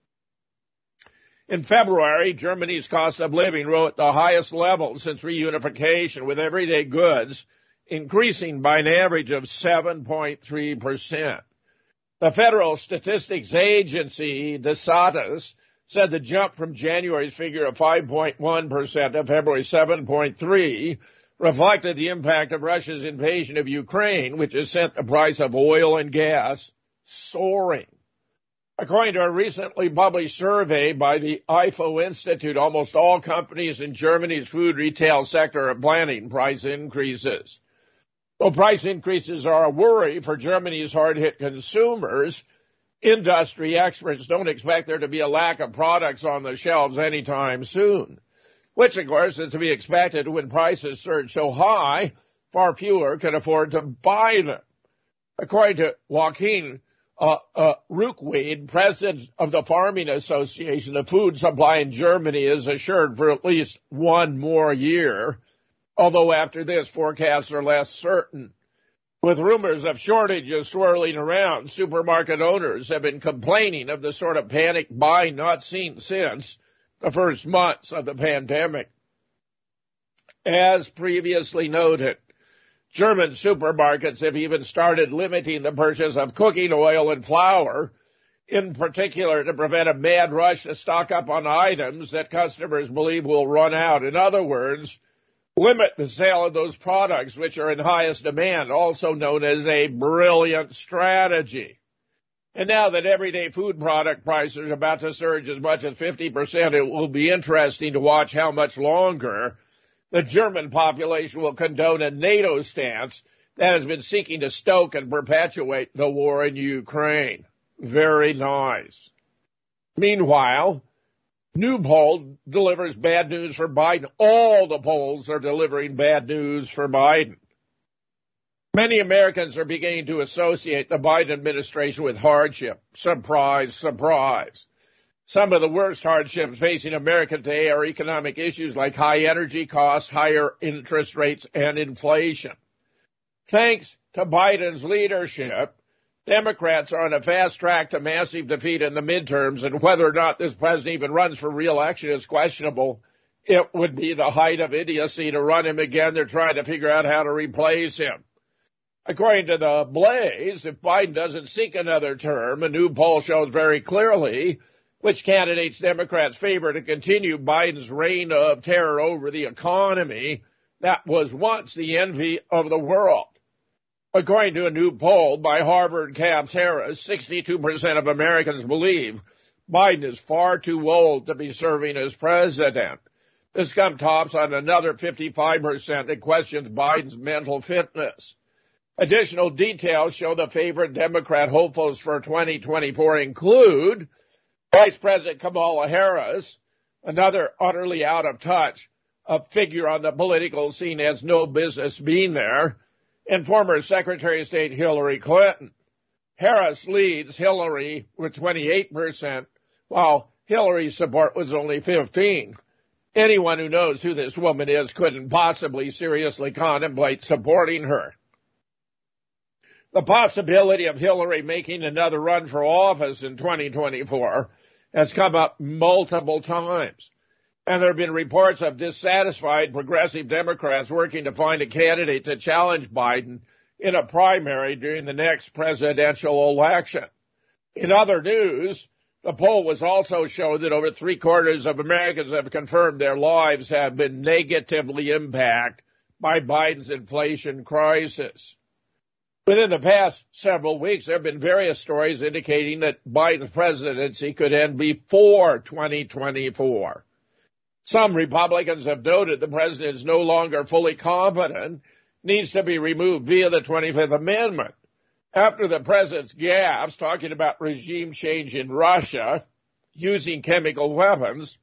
In February, Germany's cost of living rose at the highest level since reunification, with everyday goods increasing by an average of 7.3%. The Federal Statistics Agency, DeSatis, said the jump from January's figure of 5.1% to February's 7.3% reflected the impact of Russia's invasion of Ukraine, which has sent the price of oil and gas soaring. According to a recently published survey by the IFO Institute, almost all companies in Germany's food retail sector are planning price increases. Though price increases are a worry for Germany's hard-hit consumers, industry experts don't expect there to be a lack of products on the shelves anytime soon, which, of course, is to be expected when prices surge so high, far fewer can afford to buy them. According to Joachim Ruckweed, president of the Farming Association, the food supply in Germany is assured for at least one more year, although after this, forecasts are less certain. With rumors of shortages swirling around, supermarket owners have been complaining of the sort of panic buying not seen since the first months of the pandemic. As previously noted, German supermarkets have even started limiting the purchase of cooking oil and flour, in particular to prevent a mad rush to stock up on items that customers believe will run out. In other words, limit the sale of those products which are in highest demand, also known as a brilliant strategy. And now that everyday food product prices are about to surge as much as 50%, it will be interesting to watch how much longer the German population will condone a NATO stance that has been seeking to stoke and perpetuate the war in Ukraine. Very nice. Meanwhile, new poll delivers bad news for Biden. All the polls are delivering bad news for Biden. Many Americans are beginning to associate the Biden administration with hardship. Surprise, surprise. Some of the worst hardships facing America today are economic issues like high energy costs, higher interest rates, and inflation. Thanks to Biden's leadership, Democrats are on a fast track to massive defeat in the midterms, and whether or not this president even runs for re-election is questionable. It would be the height of idiocy to run him again. They're trying to figure out how to replace him. According to the Blaze, if Biden doesn't seek another term, a new poll shows very clearly which candidates Democrats favor to continue Biden's reign of terror over the economy that was once the envy of the world. According to a new poll by Harvard Capps Harris, 62% of Americans believe Biden is far too old to be serving as president. This comes tops on another 55% that questions Biden's mental fitness. Additional details show the favorite Democrat hopefuls for 2024 include Vice President Kamala Harris, another utterly out of touch, a figure on the political scene has no business being there, and former Secretary of State Hillary Clinton. Harris leads Hillary with 28%, while Hillary's support was only 15%. Anyone who knows who this woman is couldn't possibly seriously contemplate supporting her. The possibility of Hillary making another run for office in 2024 has come up multiple times, and there have been reports of dissatisfied progressive Democrats working to find a candidate to challenge Biden in a primary during the next presidential election. In other news, the poll was also showed that over 3/4 of Americans have confirmed their lives have been negatively impacted by Biden's inflation crisis. Within the past several weeks, there have been various stories indicating that Biden's presidency could end before 2024. Some Republicans have noted the president is no longer fully competent, needs to be removed via the 25th Amendment. After the president's gaffes talking about regime change in Russia, using chemical weapons,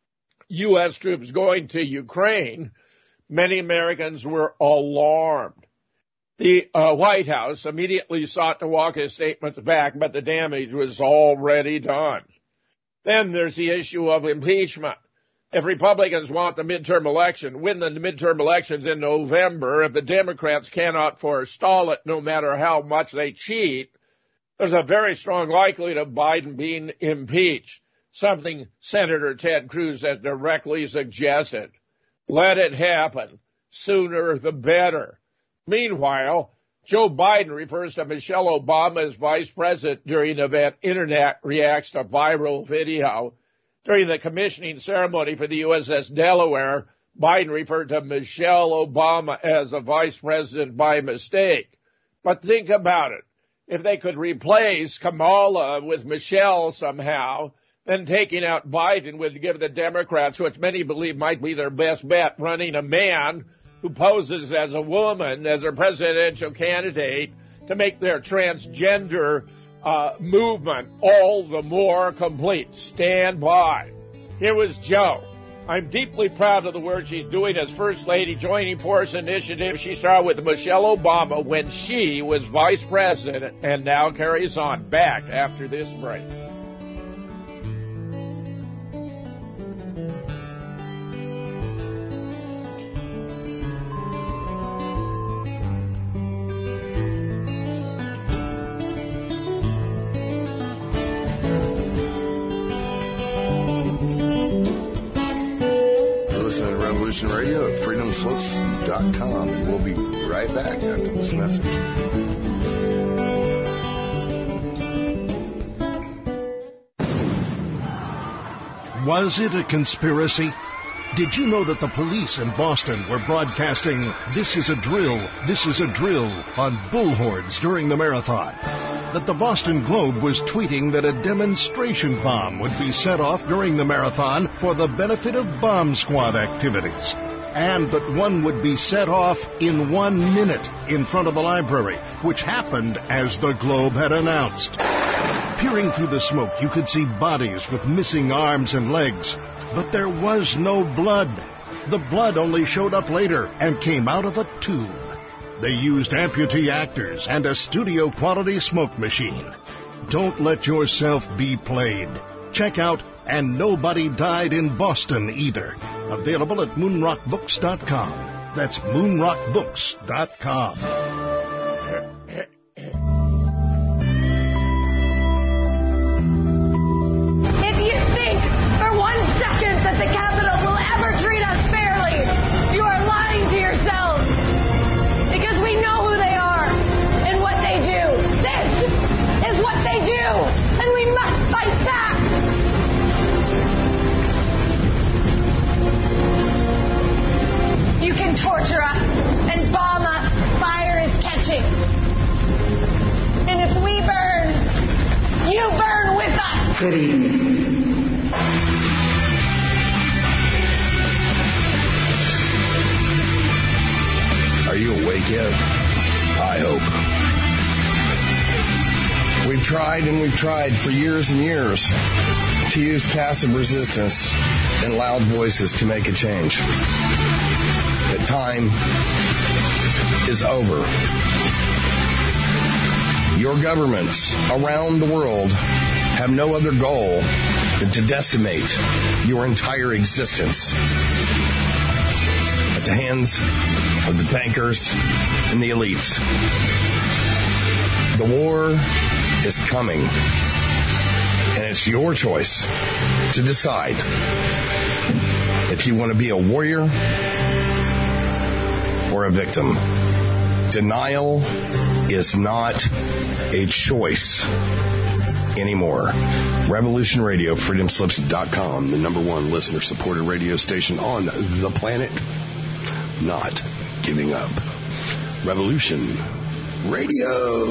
U.S. troops going to Ukraine, many Americans were alarmed. The White House immediately sought to walk his statements back, but the damage was already done. Then there's the issue of impeachment. If Republicans want the midterm election, win the midterm elections in November, if the Democrats cannot forestall it no matter how much they cheat, there's a very strong likelihood of Biden being impeached, something Senator Ted Cruz has directly suggested. Let it happen. Sooner the better. Meanwhile, Joe Biden refers to Michelle Obama as vice president during an event Internet reacts to viral video. During the commissioning ceremony for the USS Delaware, Biden referred to Michelle Obama as a vice president by mistake. But think about it. If they could replace Kamala with Michelle somehow, then taking out Biden would give the Democrats, which many believe might be their best bet, running a man who poses as a woman as their presidential candidate to make their transgender movement all the more complete. Stand by. Here was Joe. I'm deeply proud of the work she's doing as First Lady, joining force initiative she started with Michelle Obama when she was Vice President and now carries on. Back after this break. Radio at freedomslips.com, and we'll be right back after this message. Was it a conspiracy? Did you know that the police in Boston were broadcasting "This is a drill, this is a drill" on bullhorns during the marathon? That the Boston Globe was tweeting that a demonstration bomb would be set off during the marathon for the benefit of bomb squad activities, and that one would be set off in 1 minute in front of the library, which happened as the Globe had announced. Peering through the smoke, you could see bodies with missing arms and legs, but there was no blood. The blood only showed up later and came out of a tube. They used amputee actors and a studio-quality smoke machine. Don't let yourself be played. Check out And Nobody Died in Boston Either. Available at moonrockbooks.com. That's moonrockbooks.com. If you think for 1 second that the Capitol will ever treat us fairly, you are lying to yourselves. Because we know who they are and what they do. This is what they do, and we must fight back. You can torture us and bomb us, fire as make it, I hope. We've tried and we've tried for years and years to use passive resistance and loud voices to make a change. The time is over. Your governments around the world have no other goal than to decimate your entire existence at the hands of the bankers and the elites. The war is coming, and it's your choice to decide if you want to be a warrior or a victim. Denial is not a choice anymore. Revolution Radio, freedomslips.com, the number one listener-supported radio station on the planet. Not giving up. Revolution Radio.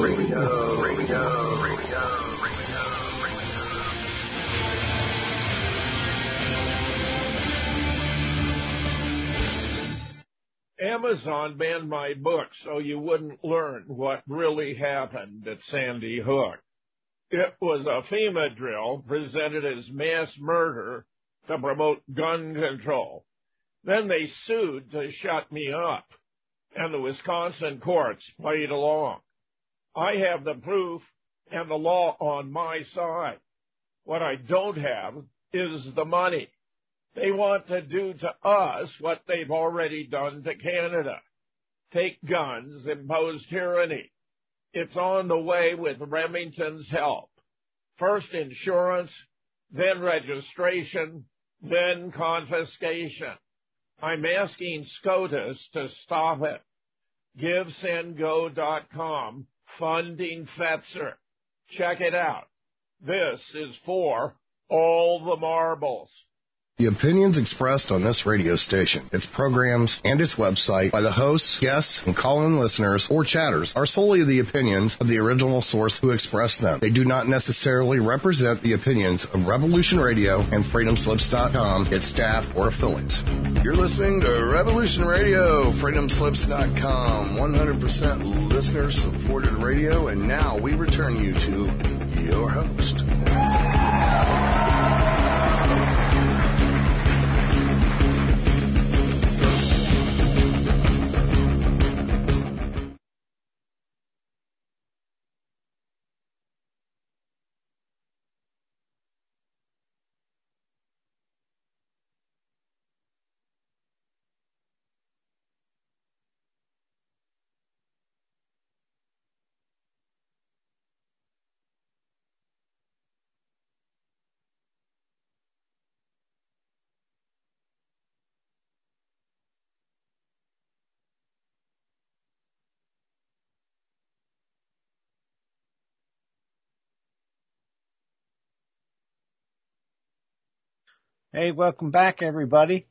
Amazon banned my book so you wouldn't learn what really happened at Sandy Hook. It was a FEMA drill presented as mass murder to promote gun control. Then they sued to shut me up, and the Wisconsin courts played along. I have the proof and the law on my side. What I don't have is the money. They want to do to us what they've already done to Canada. Take guns, impose tyranny. It's on the way with Remington's help. First insurance, then registration, then confiscation. I'm asking SCOTUS to stop it. GiveSendGo.com, funding Fetzer. Check it out. This is for all the marbles. The opinions expressed on this radio station, its programs, and its website by the hosts, guests, and call-in listeners or chatters are solely the opinions of the original source who expressed them. They do not necessarily represent the opinions of Revolution Radio and freedomslips.com, its staff, or affiliates. You're listening to Revolution Radio, freedomslips.com, 100% listener-supported radio, and now we return you to your host. Hey, welcome back, everybody.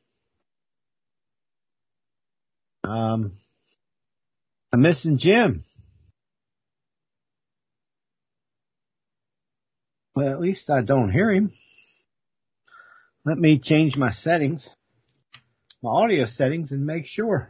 I'm missing Jim. Well, at least I don't hear him. Let me change my settings, my audio settings, and make sure.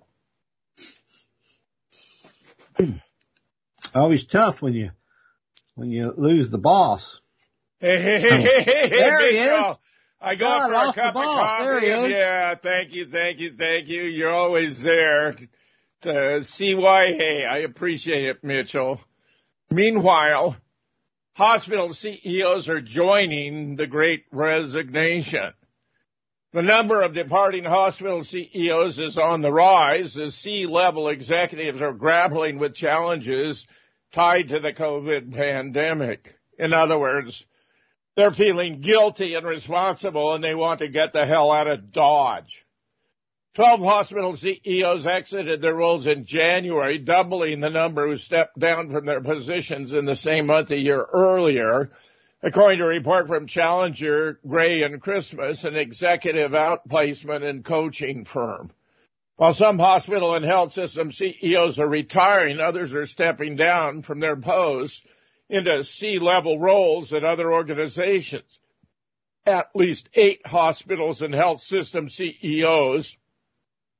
Always tough when you lose the boss. Hey, there he is. I go for a cup of coffee. There he is. Yeah, thank you. You're always there to see why. Hey, I appreciate it, Mitchell. Meanwhile, hospital CEOs are joining the Great Resignation. The number of departing hospital CEOs is on the rise as C-level executives are grappling with challenges tied to the COVID pandemic. In other words, they're feeling guilty and responsible, and they want to get the hell out of Dodge. 12 hospital CEOs exited their roles in January, doubling the number who stepped down from their positions in the same month a year earlier, according to a report from Challenger, Gray & Christmas, an executive outplacement and coaching firm. While some hospital and health system CEOs are retiring, others are stepping down from their posts into C-level roles at other organizations. At least 8 hospitals and health system CEOs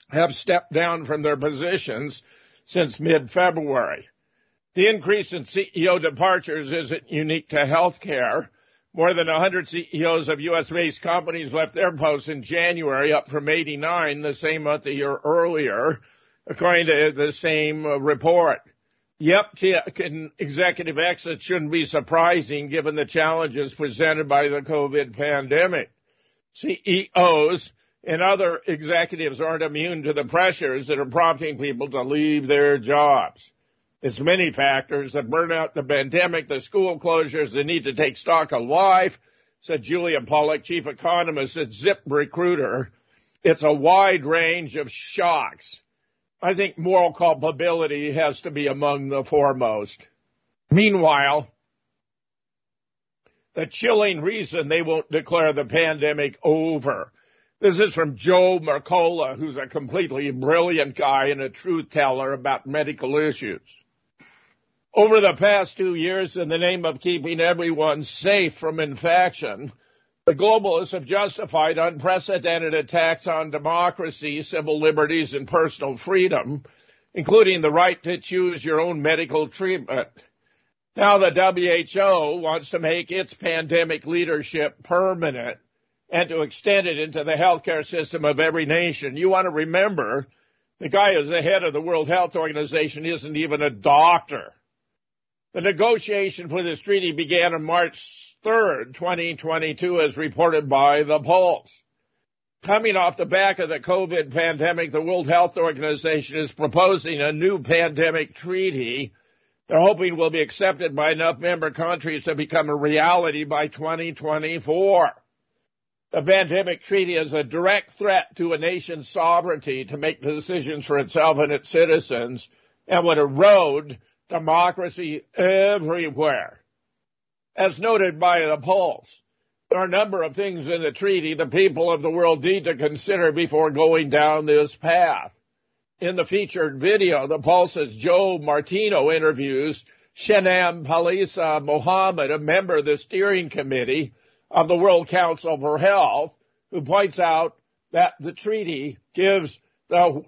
have stepped down from their positions since mid-February. The increase in CEO departures isn't unique to healthcare. More than 100 CEOs of U.S.-based companies left their posts in January, up from 89 the same month a year earlier, according to the same report. The uptick in executive exits shouldn't be surprising given the challenges presented by the COVID pandemic. CEOs and other executives aren't immune to the pressures that are prompting people to leave their jobs. It's many factors: the burnout, the pandemic, the school closures, the need to take stock of life, said Julia Pollack, chief economist at ZipRecruiter. It's a wide range of shocks. I think moral culpability has to be among the foremost. Meanwhile, the chilling reason they won't declare the pandemic over. This is from Joe Mercola, who's a completely brilliant guy and a truth teller about medical issues. Over the past 2 years, in the name of keeping everyone safe from infection, the globalists have justified unprecedented attacks on democracy, civil liberties, and personal freedom, including the right to choose your own medical treatment. Now the WHO wants to make its pandemic leadership permanent and to extend it into the healthcare system of every nation. You want to remember, the guy who's the head of the World Health Organization isn't even a doctor. The negotiation for this treaty began on March 3rd, 2022, as reported by The Pulse. Coming off the back of the COVID pandemic, the World Health Organization is proposing a new pandemic treaty they're hoping will be accepted by enough member countries to become a reality by 2024. The pandemic treaty is a direct threat to a nation's sovereignty to make decisions for itself and its citizens and would erode democracy everywhere. As noted by The Pulse, there are a number of things in the treaty the people of the world need to consider before going down this path. In the featured video, The Pulse's Joe Martino interviews Shenam Palisa Mohammed, a member of the steering committee of the World Council for Health, who points out that the treaty gives the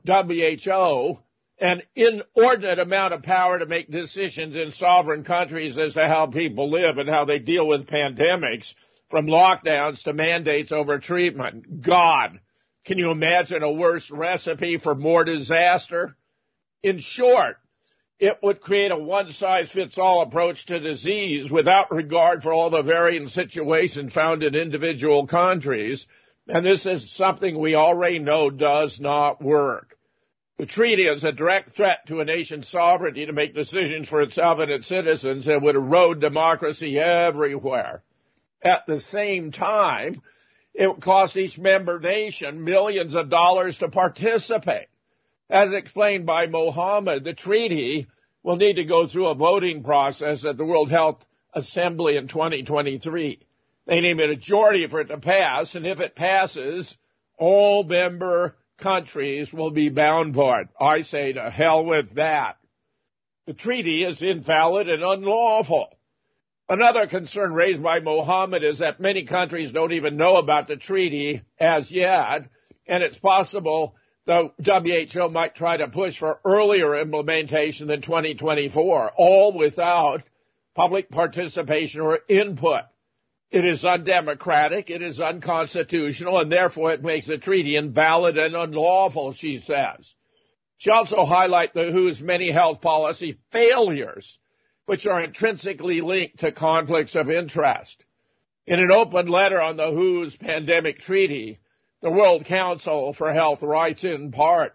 WHO an inordinate amount of power to make decisions in sovereign countries as to how people live and how they deal with pandemics, from lockdowns to mandates over treatment. God, can you imagine a worse recipe for more disaster? In short, it would create a one-size-fits-all approach to disease without regard for all the varying situations found in individual countries, and this is something we already know does not work. The treaty is a direct threat to a nation's sovereignty to make decisions for itself and its citizens and would erode democracy everywhere. At the same time, it would cost each member nation millions of dollars to participate. As explained by Mohammed, the treaty will need to go through a voting process at the World Health Assembly in 2023. They need a majority for it to pass, and if it passes, all member countries will be bound for it. I say to hell with that. The treaty is invalid and unlawful. Another concern raised by Mohammed is that many countries don't even know about the treaty as yet, and it's possible the WHO might try to push for earlier implementation than 2024, all without public participation or input. It is undemocratic, it is unconstitutional, and therefore it makes the treaty invalid and unlawful, she says. She also highlights the WHO's many health policy failures, which are intrinsically linked to conflicts of interest. In an open letter on the WHO's pandemic treaty, the World Council for Health writes in part,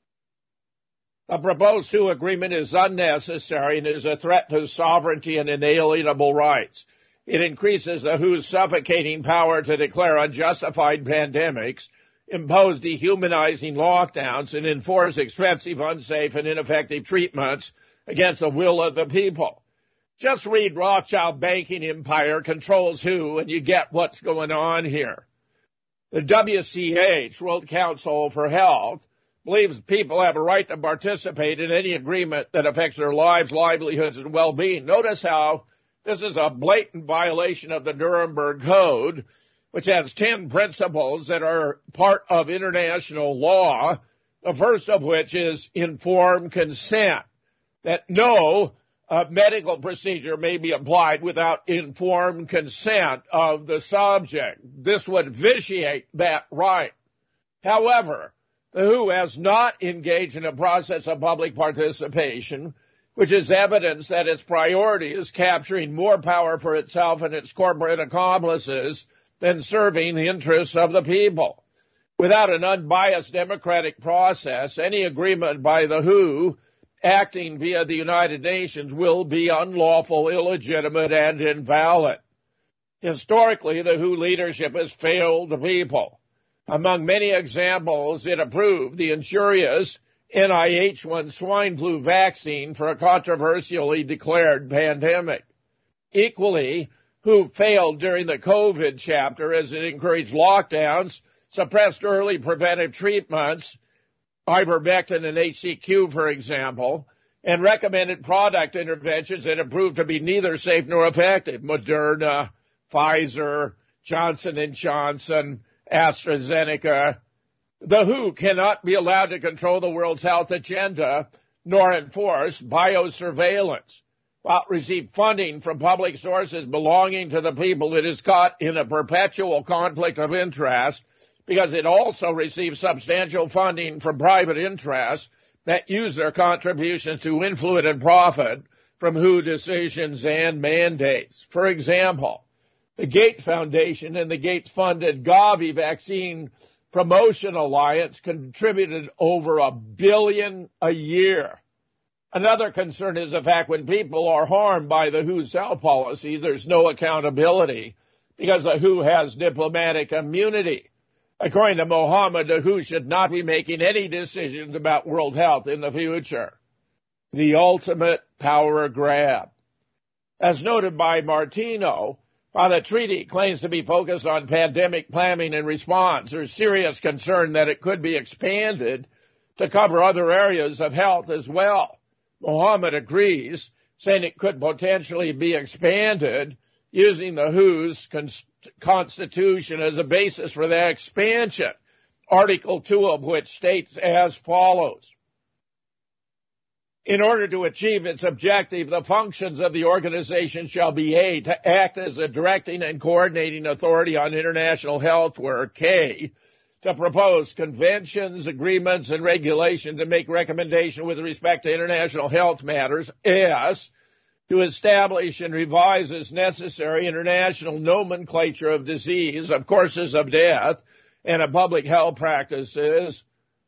"The proposed WHO agreement is unnecessary and is a threat to sovereignty and inalienable rights. It increases the WHO's suffocating power to declare unjustified pandemics, impose dehumanizing lockdowns, and enforce expensive, unsafe, and ineffective treatments against the will of the people. Just read Rothschild Banking Empire controls WHO, and you get what's going on here." The WCH, World Council for Health, believes people have a right to participate in any agreement that affects their lives, livelihoods, and well-being. Notice how this is a blatant violation of the Nuremberg Code, which has 10 principles that are part of international law The first of which is informed consent, that no medical procedure may be applied without informed consent of the subject. This would vitiate that right. However, the WHO has not engaged in a process of public participation, which is evidence that its priority is capturing more power for itself and its corporate accomplices than serving the interests of the people. Without an unbiased democratic process, any agreement by the WHO acting via the United Nations will be unlawful, illegitimate, and invalid. Historically, the WHO leadership has failed the people. Among many examples, it approved the injurious NIH-1 swine flu vaccine for a controversially declared pandemic. Equally, WHO failed during the COVID chapter as it encouraged lockdowns, suppressed early preventive treatments, ivermectin and HCQ, for example, and recommended product interventions that have proved to be neither safe nor effective. Moderna, Pfizer, Johnson & Johnson, AstraZeneca. The WHO cannot be allowed to control the world's health agenda nor enforce biosurveillance. While it received funding from public sources belonging to the people, it is caught in a perpetual conflict of interest because it also receives substantial funding from private interests that use their contributions to influence and profit from WHO decisions and mandates. For example, the Gates Foundation and the Gates-funded Gavi Vaccine Promotion Alliance contributed over $1 billion a year. Another concern is the fact when people are harmed by the WHO's health policy, there's no accountability because the WHO has diplomatic immunity. According to Mohammed, the WHO should not be making any decisions about world health in the future. The ultimate power grab. As noted by Martino, while the treaty claims to be focused on pandemic planning and response, there's serious concern that it could be expanded to cover other areas of health as well. Mohammed agrees, saying it could potentially be expanded using the WHO's constitution as a basis for that expansion, Article 2 of which states as follows. In order to achieve its objective, the functions of the organization shall be A, to act as a directing and coordinating authority on international health work, K, to propose conventions, agreements, and regulations to make recommendation with respect to international health matters, S, to establish and revise as necessary international nomenclature of disease, of causes of death, and of public health practices,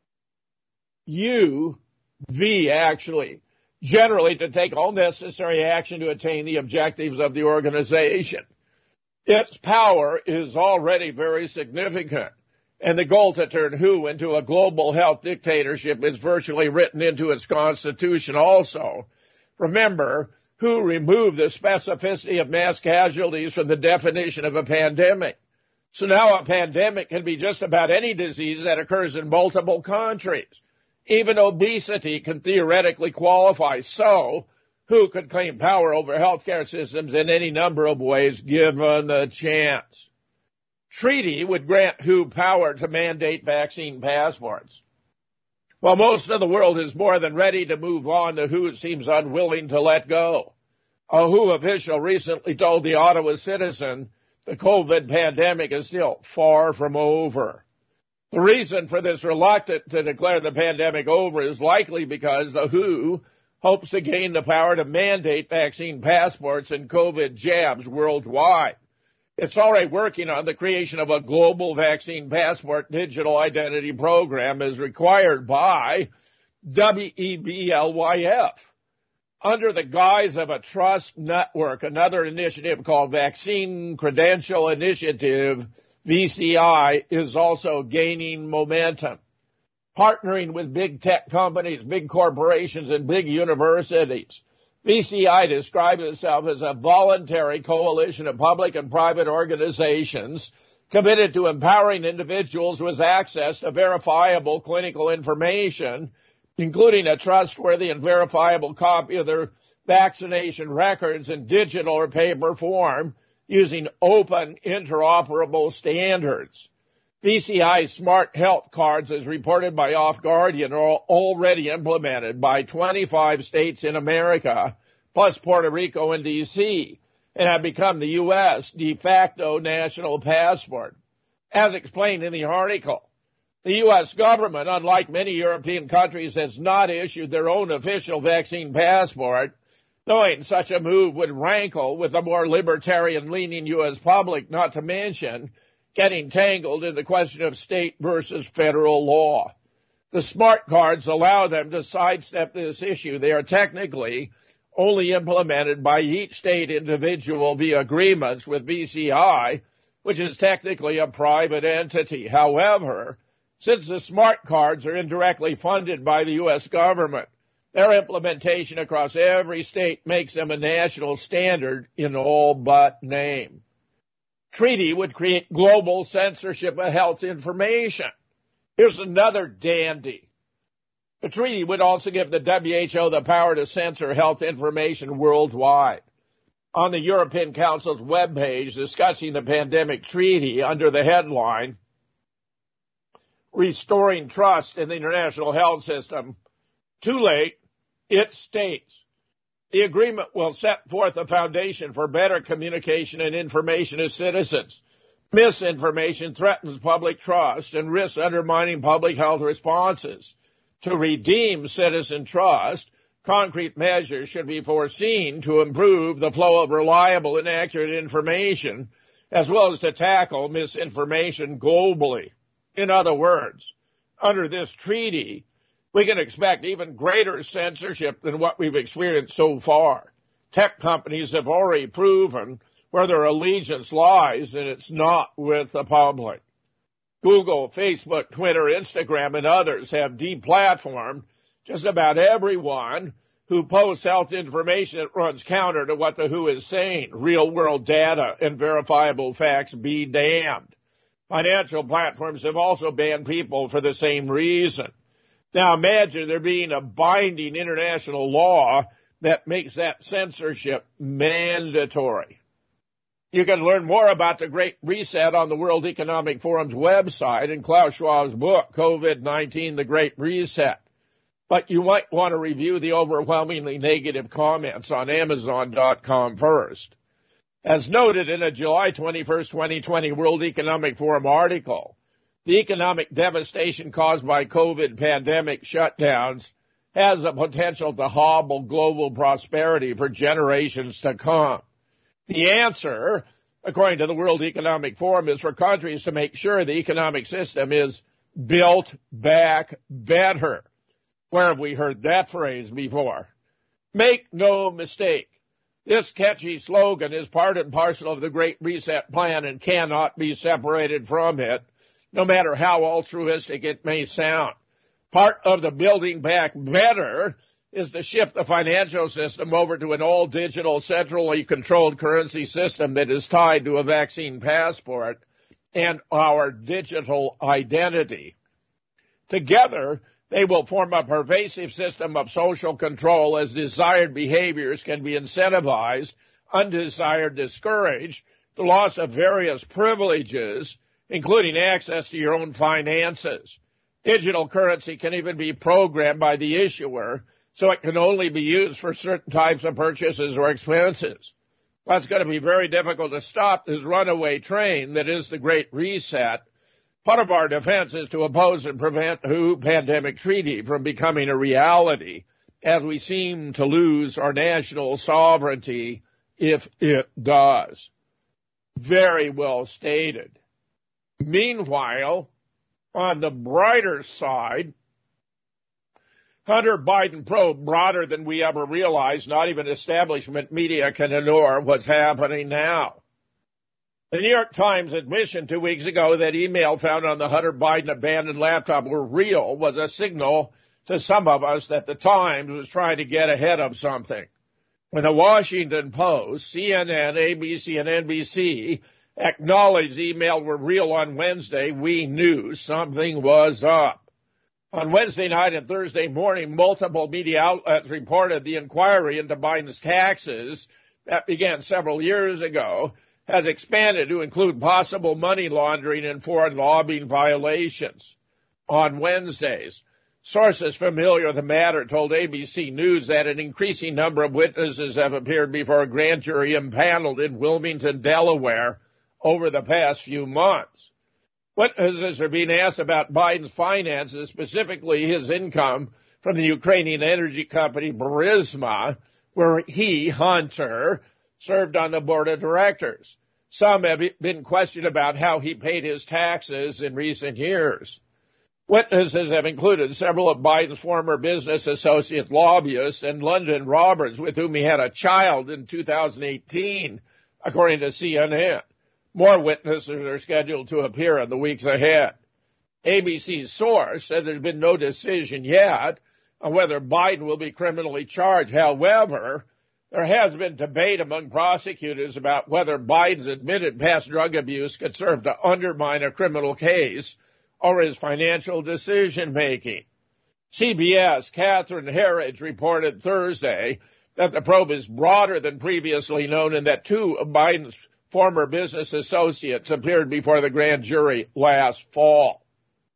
U, V, actually, generally to take all necessary action to attain the objectives of the organization. Its power is already very significant, and the goal to turn WHO into a global health dictatorship is virtually written into its constitution also. Remember, WHO removed the specificity of mass casualties from the definition of a pandemic. So now a pandemic can be just about any disease that occurs in multiple countries. Even obesity can theoretically qualify. So WHO could claim power over healthcare systems in any number of ways given the chance. Treaty would grant WHO power to mandate vaccine passports. While most of the world is more than ready to move on, the WHO seems unwilling to let go. A WHO official recently told the Ottawa Citizen the COVID pandemic is still far from over. The reason for this reluctance to declare the pandemic over is likely because the WHO hopes to gain the power to mandate vaccine passports and COVID jabs worldwide. It's already working on the creation of a global vaccine passport digital identity program as required by WEBLYF. Under the guise of a trust network, another initiative called Vaccine Credential Initiative, VCI, is also gaining momentum. Partnering with big tech companies, big corporations, and big universities, VCI describes itself as a voluntary coalition of public and private organizations committed to empowering individuals with access to verifiable clinical information, including a trustworthy and verifiable copy of their vaccination records in digital or paper form using open, interoperable standards. BCI smart health cards, as reported by Off Guardian, are already implemented by 25 states in America, plus Puerto Rico and D.C., and have become the U.S. de facto national passport. As explained in the article, the U.S. government, unlike many European countries, has not issued their own official vaccine passport, knowing such a move would rankle with a more libertarian-leaning U.S. public, not to mention getting tangled in the question of state versus federal law. The smart cards allow them to sidestep this issue. They are technically only implemented by each state individual via agreements with BCI, which is technically a private entity. However, since the smart cards are indirectly funded by the U.S. government, their implementation across every state makes them a national standard in all but name. Treaty would create global censorship of health information. Here's another dandy. The treaty would also give the WHO the power to censor health information worldwide. On the European Council's webpage discussing the pandemic treaty under the headline, Restoring Trust in the International Health System, too late, it states, the agreement will set forth a foundation for better communication and information to citizens. Misinformation threatens public trust and risks undermining public health responses. To redeem citizen trust, concrete measures should be foreseen to improve the flow of reliable and accurate information, as well as to tackle misinformation globally. In other words, under this treaty, we can expect even greater censorship than what we've experienced so far. Tech companies have already proven where their allegiance lies, and it's not with the public. Google, Facebook, Twitter, Instagram, and others have deplatformed just about everyone who posts health information that runs counter to what the WHO is saying. Real-world data and verifiable facts be damned. Financial platforms have also banned people for the same reason. Now imagine there being a binding international law that makes that censorship mandatory. You can learn more about the Great Reset on the World Economic Forum's website and Klaus Schwab's book, COVID-19, The Great Reset. But you might want to review the overwhelmingly negative comments on Amazon.com first. As noted in a July 21st, 2020 World Economic Forum article, the economic devastation caused by COVID pandemic shutdowns has the potential to hobble global prosperity for generations to come. The answer, according to the World Economic Forum, is for countries to make sure the economic system is built back better. Where have we heard that phrase before? Make no mistake, this catchy slogan is part and parcel of the Great Reset plan and cannot be separated from it, no matter how altruistic it may sound. Part of the building back better is to shift the financial system over to an all-digital, centrally controlled currency system that is tied to a vaccine passport and our digital identity. Together, they will form a pervasive system of social control as desired behaviors can be incentivized, undesired discouraged, the loss of various privileges, including access to your own finances. Digital currency can even be programmed by the issuer, so it can only be used for certain types of purchases or expenses. That's going to be very difficult to stop this runaway train that is the Great Reset. Part of our defense is to oppose and prevent the WHO pandemic treaty from becoming a reality, as we seem to lose our national sovereignty if it does. Very well stated. Meanwhile, on the brighter side, Hunter Biden probe broader than we ever realized. Not even establishment media can ignore what's happening now. The New York Times admission 2 weeks ago that email found on the Hunter Biden abandoned laptop were real was a signal to some of us that the Times was trying to get ahead of something. When the Washington Post, CNN, ABC, and NBC acknowledged the email were real on Wednesday, we knew something was up. On Wednesday night and Thursday morning, multiple media outlets reported the inquiry into Biden's taxes that began several years ago has expanded to include possible money laundering and foreign lobbying violations. On Wednesdays, sources familiar with the matter told ABC News that an increasing number of witnesses have appeared before a grand jury impaneled in Wilmington, Delaware, over the past few months. Witnesses are being asked about Biden's finances, specifically his income from the Ukrainian energy company Burisma, where he, Hunter, served on the board of directors. Some have been questioned about how he paid his taxes in recent years. Witnesses have included several of Biden's former business associate lobbyists and London Roberts, with whom he had a child in 2018, according to CNN. More witnesses are scheduled to appear in the weeks ahead. ABC's source said there's been no decision yet on whether Biden will be criminally charged. However, there has been debate among prosecutors about whether Biden's admitted past drug abuse could serve to undermine a criminal case or his financial decision-making. CBS' Catherine Herridge reported Thursday that the probe is broader than previously known and that two of Biden's former business associates appeared before the grand jury last fall.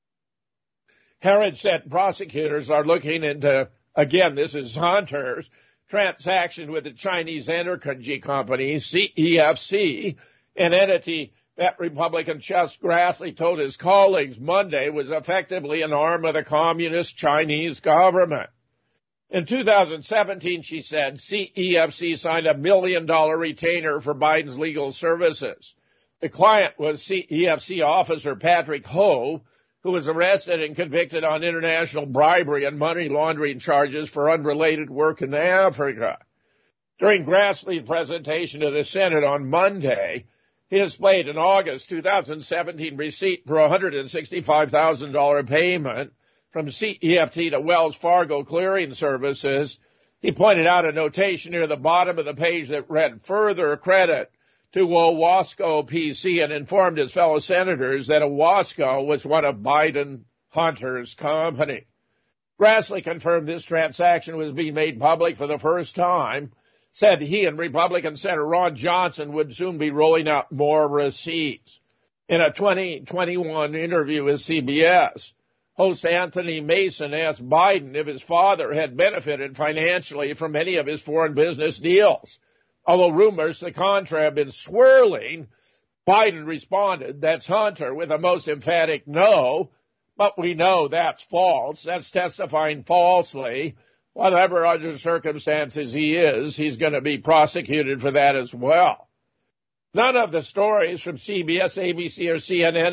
Herridge said prosecutors are looking into, again, this is Hunter's transaction with the Chinese energy company, CEFC, an entity that Republican Chuck Grassley told his colleagues Monday was effectively an arm of the communist Chinese government. In 2017, she said, CEFC signed $1 million retainer for Biden's legal services. The client was CEFC officer Patrick Ho, who was arrested and convicted on international bribery and money laundering charges for unrelated work in Africa. During Grassley's presentation to the Senate on Monday, he displayed an August 2017 receipt for a $165,000 payment from CEFT to Wells Fargo Clearing Services. He pointed out a notation near the bottom of the page that read, "Further credit to Owasco PC," and informed his fellow senators that Owasco was one of Biden Hunter's company. Grassley confirmed this transaction was being made public for the first time, said he and Republican Senator Ron Johnson would soon be rolling out more receipts. In a 2021 interview with CBS, host Anthony Mason asked Biden if his father had benefited financially from any of his foreign business deals. Although rumors to the contrary have been swirling, Biden responded, "That's Hunter," with a most emphatic no, but we know that's false. That's testifying falsely. Whatever other circumstances he is, he's going to be prosecuted for that as well. None of the stories from CBS, ABC, or CNN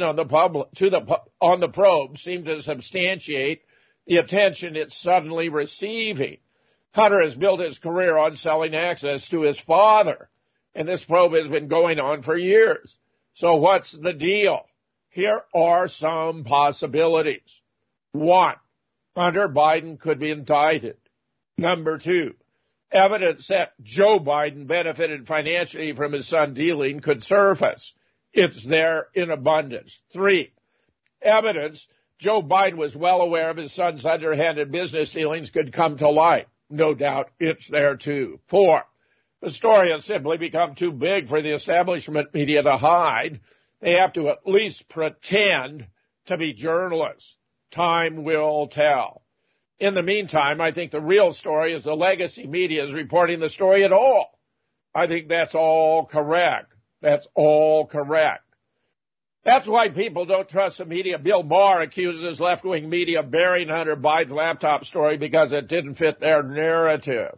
on the probe seem to substantiate the attention it's suddenly receiving. Hunter has built his career on selling access to his father, and this probe has been going on for years. So what's the deal? Here are some possibilities. 1, Hunter Biden could be indicted. Number 2, evidence that Joe Biden benefited financially from his son dealing could surface. It's there in abundance. 3, evidence Joe Biden was well aware of his son's underhanded business dealings could come to light. No doubt it's there too. 4, the story has simply become too big for the establishment media to hide. They have to at least pretend to be journalists. Time will tell. In the meantime, I think the real story is the legacy media is reporting the story at all. I think that's all correct. That's all correct. That's why people don't trust the media. Bill Barr accuses left-wing media of burying Hunter Biden's laptop story because it didn't fit their narrative.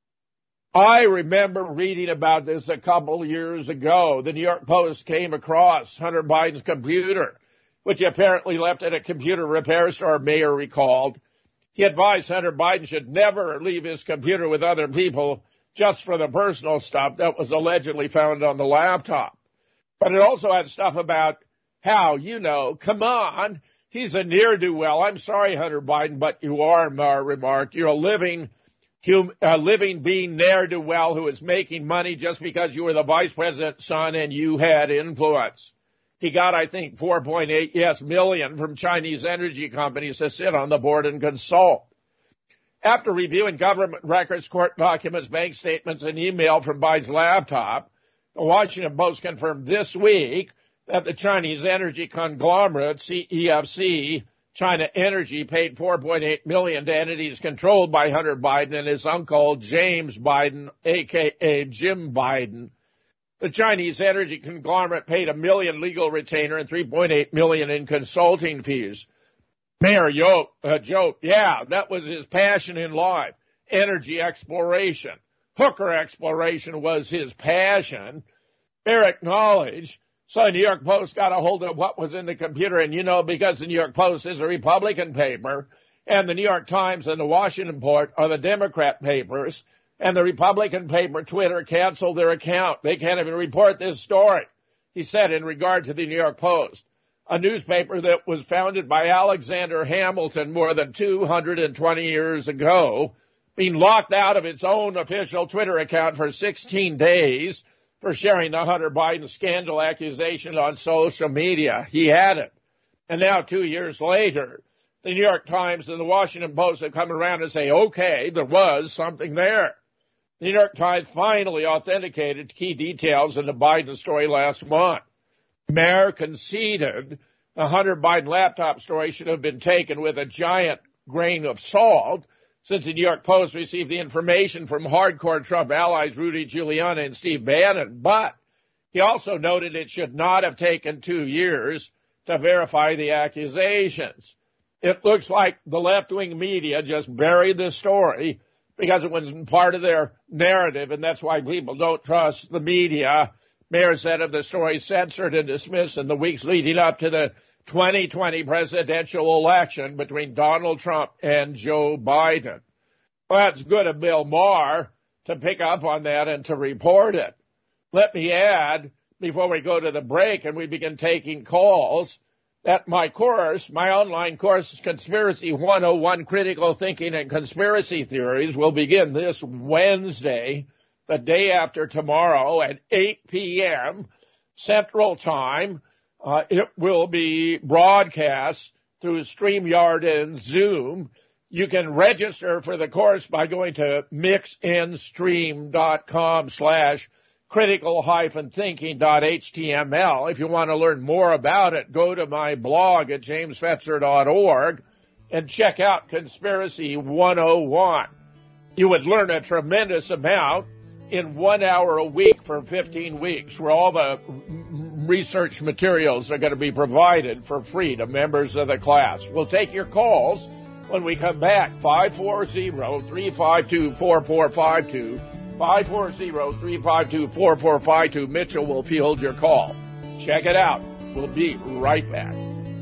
I remember reading about this a couple years ago. The New York Post came across Hunter Biden's computer, which he apparently left at a computer repair store, Mayer recalled. He advised Hunter Biden should never leave his computer with other people just for the personal stuff that was allegedly found on the laptop. But it also had stuff about how, come on, he's a ne'er-do-well. I'm sorry, Hunter Biden, but you are, Maher remarked. You're a living being ne'er-do-well who is making money just because you were the vice president's son and you had influence. He got, I think, $4.8 million from Chinese energy companies to sit on the board and consult. After reviewing government records, court documents, bank statements, and email from Biden's laptop, The Washington Post confirmed this week that the Chinese energy conglomerate CEFC, China Energy, paid $4.8 million to entities controlled by Hunter Biden and his uncle James Biden, a.k.a. Jim Biden. The Chinese energy conglomerate paid $1 million legal retainer and $3.8 million in consulting fees. Mayor Joe, yeah, that was his passion in life, energy exploration. Hooker exploration was his passion. Mayor acknowledged. So the New York Post got a hold of what was in the computer, and because the New York Post is a Republican paper, and the New York Times and the Washington Post are the Democrat papers, and the Republican paper, Twitter, canceled their account. They can't even report this story, he said in regard to the New York Post, a newspaper that was founded by Alexander Hamilton more than 220 years ago, being locked out of its own official Twitter account for 16 days for sharing the Hunter Biden scandal accusation on social media. He had it. And now 2 years later, the New York Times and the Washington Post have come around and say, okay, there was something there. The New York Times finally authenticated key details in the Biden story last month. Mayor conceded the Hunter Biden laptop story should have been taken with a giant grain of salt, since the New York Post received the information from hardcore Trump allies Rudy Giuliani and Steve Bannon. But he also noted it should not have taken 2 years to verify the accusations. It looks like the left-wing media just buried this story because it was part of their narrative, and that's why people don't trust the media. Mayor said of the story censored and dismissed in the weeks leading up to the 2020 presidential election between Donald Trump and Joe Biden. Well, that's good of Bill Maher to pick up on that and to report it. Let me add, before we go to the break and we begin taking calls, that my online course, Conspiracy 101, Critical Thinking and Conspiracy Theories, will begin this Wednesday, the day after tomorrow at 8 p.m. Central Time. It will be broadcast through StreamYard and Zoom. You can register for the course by going to mixnstream.com/critical-thinking.html. If you want to learn more about it, go to my blog at jamesfetzer.org and check out Conspiracy 101. You would learn a tremendous amount in 1 hour a week for 15 weeks, where all the research materials are going to be provided for free to members of the class. We'll take your calls when we come back. 540-352-4452. 540-352-4452. Mitchell will field your call. Check it out. We'll be right back.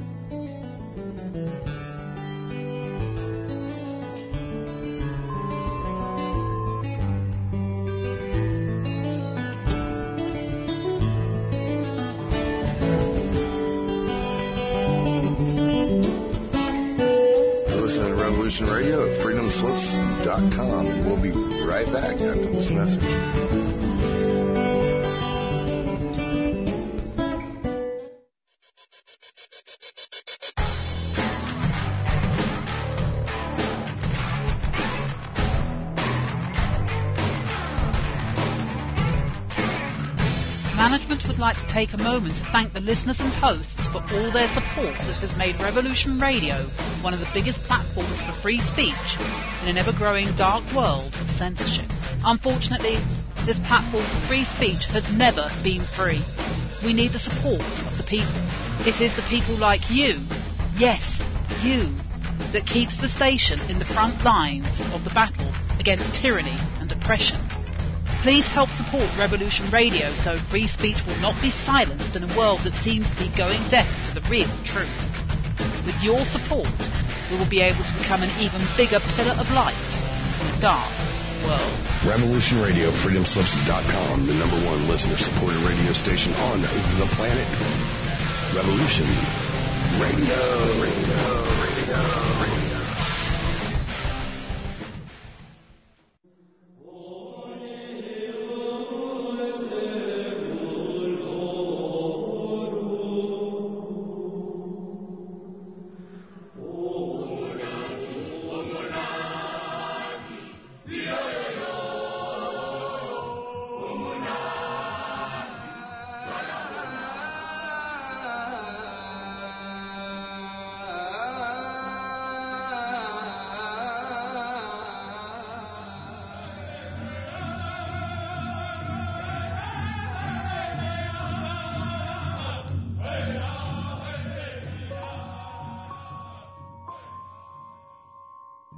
Radio at freedomslips.com. We'll be right back after this message. Management would like to take a moment to thank the listeners and hosts for all their support that has made Revolution Radio one of the biggest platforms for free speech in an ever-growing dark world of censorship. Unfortunately, this platform for free speech has never been free. We need the support of the people. It is the people like you, yes, you, that keeps the station in the front lines of the battle against tyranny and oppression. Please help support Revolution Radio so free speech will not be silenced in a world that seems to be going deaf to the real truth. With your support, we will be able to become an even bigger pillar of light in a dark world. Revolution Radio, freedomslips.com, the #1 listener-supported radio station on the planet. Revolution Radio.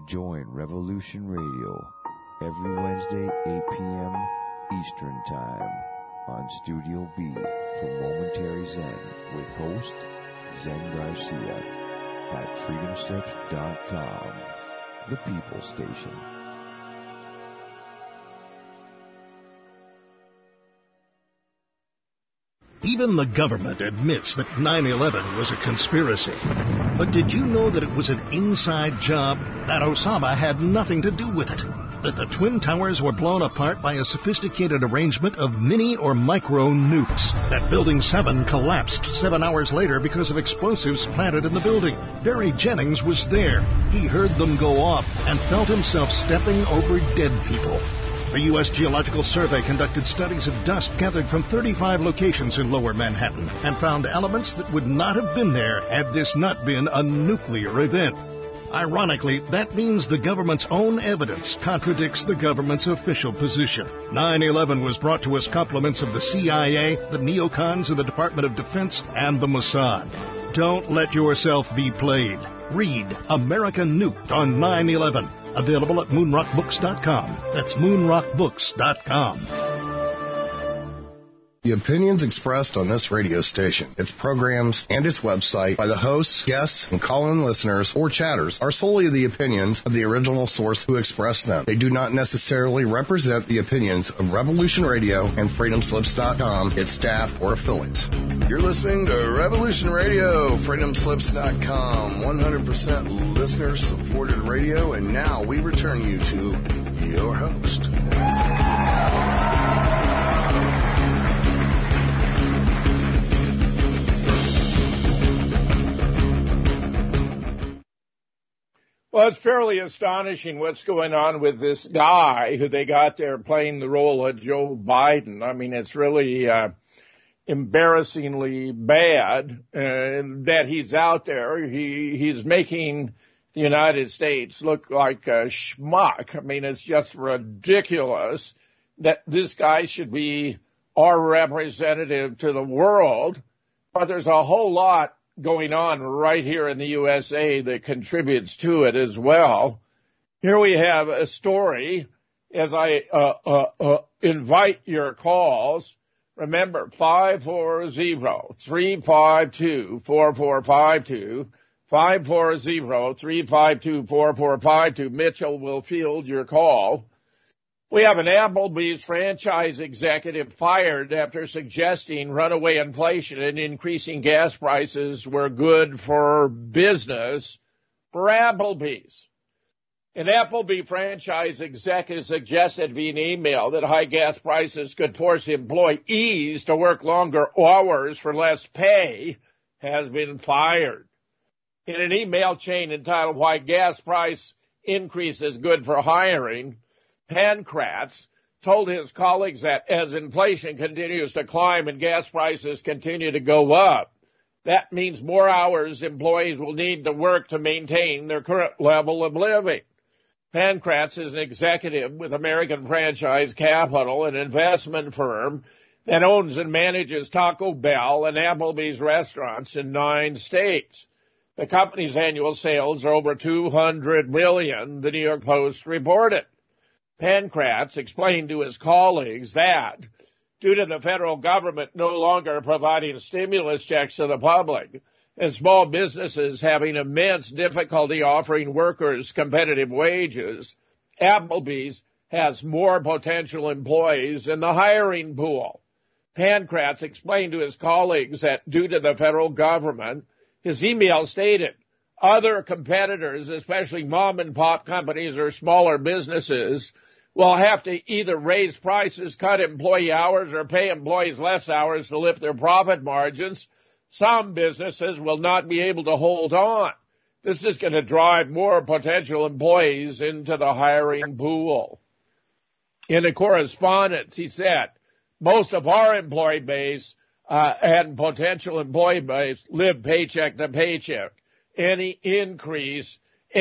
Join Revolution Radio every Wednesday, 8 p.m. Eastern Time on Studio B for Momentary Zen with host Zen Garcia at freedomslips.com, the People Station. Even the government admits that 9/11 was a conspiracy. But did you know that it was an inside job? That Osama had nothing to do with it? That the Twin Towers were blown apart by a sophisticated arrangement of mini or micro nukes? That Building 7 collapsed 7 hours later because of explosives planted in the building? Barry Jennings was there. He heard them go off and felt himself stepping over dead people. The U.S. Geological Survey conducted studies of dust gathered from 35 locations in Lower Manhattan and found elements that would not have been there had this not been a nuclear event. Ironically, that means the government's own evidence contradicts the government's official position. 9/11 was brought to us compliments of the CIA, the neocons of the Department of Defense, and the Mossad. Don't let yourself be played. Read America Nuked on 9/11. Available at moonrockbooks.com. That's moonrockbooks.com. The opinions expressed on this radio station, its programs, and its website by the hosts, guests, and call-in listeners or chatters are solely the opinions of the original source who expressed them. They do not necessarily represent the opinions of Revolution Radio and freedomslips.com, its staff, or affiliates. You're listening to Revolution Radio, freedomslips.com, 100% listener-supported radio, and now we return you to your host. Well, it's fairly astonishing what's going on with this guy who they got there playing the role of Joe Biden. I mean, it's really embarrassingly bad that he's out there. He's making the United States look like a schmuck. I mean, it's just ridiculous that this guy should be our representative to the world. But there's a whole lot going on right here in the USA that contributes to it as well. Here we have a story as I invite your calls. Remember, 540-352-4452, 540-352-4452. Mitchell will field your call. We have an Applebee's franchise executive fired after suggesting runaway inflation and increasing gas prices were good for business for Applebee's. An Applebee franchise executive suggested via an email that high gas prices could force employees to work longer hours for less pay has been fired. In an email chain entitled Why Gas Price Increase is Good for Hiring, Pankratz told his colleagues that as inflation continues to climb and gas prices continue to go up, that means more hours employees will need to work to maintain their current level of living. Pankratz is an executive with American Franchise Capital, an investment firm that owns and manages Taco Bell and Applebee's restaurants in 9 states. The company's annual sales are over $200 million, the New York Post reported. Pankratz explained to his colleagues that, due to the federal government no longer providing stimulus checks to the public, and small businesses having immense difficulty offering workers competitive wages, Applebee's has more potential employees in the hiring pool. Pankratz explained to his colleagues that due to the federal government, his email stated, other competitors, especially mom-and-pop companies or smaller businesses, will have to either raise prices, cut employee hours, or pay employees less hours to lift their profit margins. Some businesses will not be able to hold on. This is going to drive more potential employees into the hiring pool. In a correspondence, he said, most of our employee base and potential employee base live paycheck to paycheck. Any increase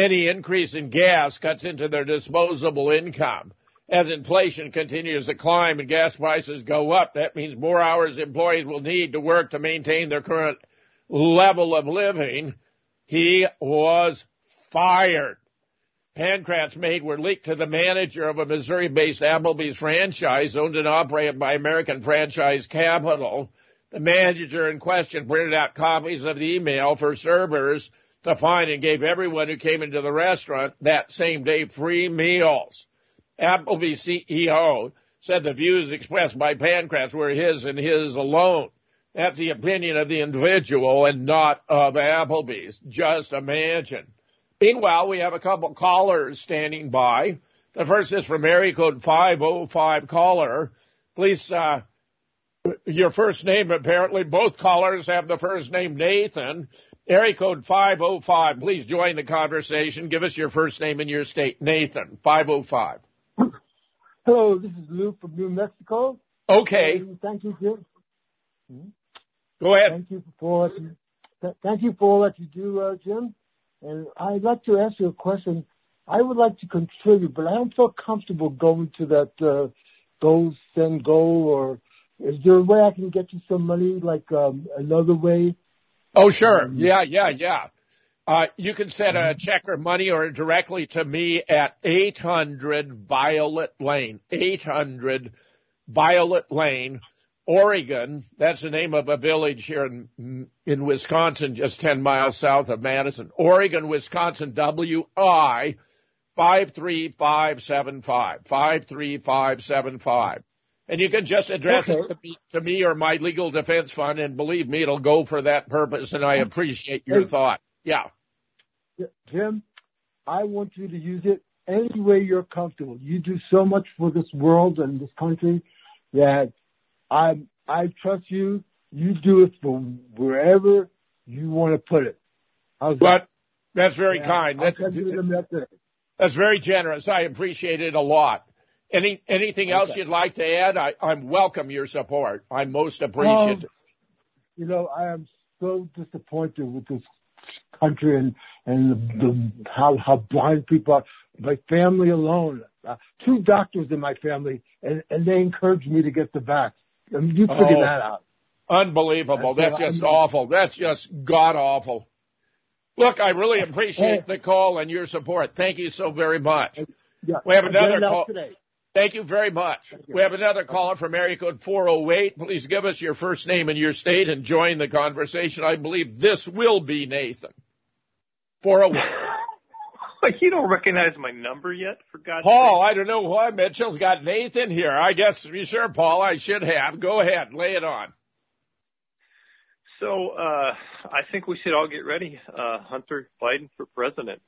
in gas cuts into their disposable income. As inflation continues to climb and gas prices go up, that means more hours employees will need to work to maintain their current level of living. He was fired. Pankratz made were leaked to the manager of a Missouri-based Applebee's franchise owned and operated by American Franchise Capital. The manager in question printed out copies of the email for servers to find and gave everyone who came into the restaurant that same day free meals. Applebee's CEO said the views expressed by Pankratz were his and his alone. That's the opinion of the individual and not of Applebee's. Just imagine. Meanwhile, we have a couple callers standing by. The first is from area code 505 caller. Please, your first name, apparently both callers have the first name Nathan. Area code 505, please join the conversation. Give us your first name and your state. Nathan, 505. Hello, this is Luke from New Mexico. Okay. Thank you, Jim. Go ahead. Thank you for all that you do, Jim. And I'd like to ask you a question. I would like to contribute, but I don't feel comfortable going to that Go Send Go, or is there a way I can get you some money, like another way? Oh, sure. Yeah. You can send a check or money or directly to me at 800 Violet Lane, 800 Violet Lane, Oregon. That's the name of a village here in Wisconsin, just 10 miles south of Madison. Oregon, Wisconsin, WI 53575, 53575. And you can just address it to me or my legal defense fund, and believe me, it'll go for that purpose, and I appreciate your thought. Yeah. Jim, I want you to use it any way you're comfortable. You do so much for this world and this country that I trust you. You do it for wherever you want to put it. But that's very kind. That's very generous. I appreciate it a lot. Anything else you'd like to add? I'm welcome your support. I'm most appreciative. I am so disappointed with this country and how blind people are. My family alone, 2 doctors in my family, and they encouraged me to get the vax. I mean, you figure that out. Unbelievable. That's just awful. That's just god-awful. Look, I really appreciate the call and your support. Thank you so very much. We have another call. Thank you very much. We have another caller from area code 408. Please give us your first name and your state and join the conversation. I believe this will be Nathan. 408. You don't recognize my number yet, for God's Paul, sake? I don't know why Mitchell's got Nathan here. I guess, sure, Paul, I should have. Go ahead. Lay it on. So I think we should all get ready. Hunter Biden for president.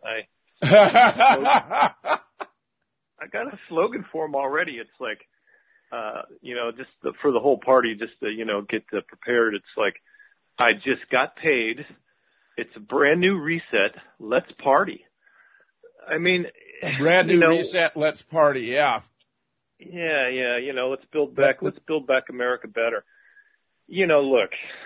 I got a slogan for him already. It's like, for the whole party, just to, get prepared. It's like, I just got paid. It's a brand new reset. Let's party. I mean, brand new reset. Let's party. Yeah. Yeah. Let's build back America better. Look,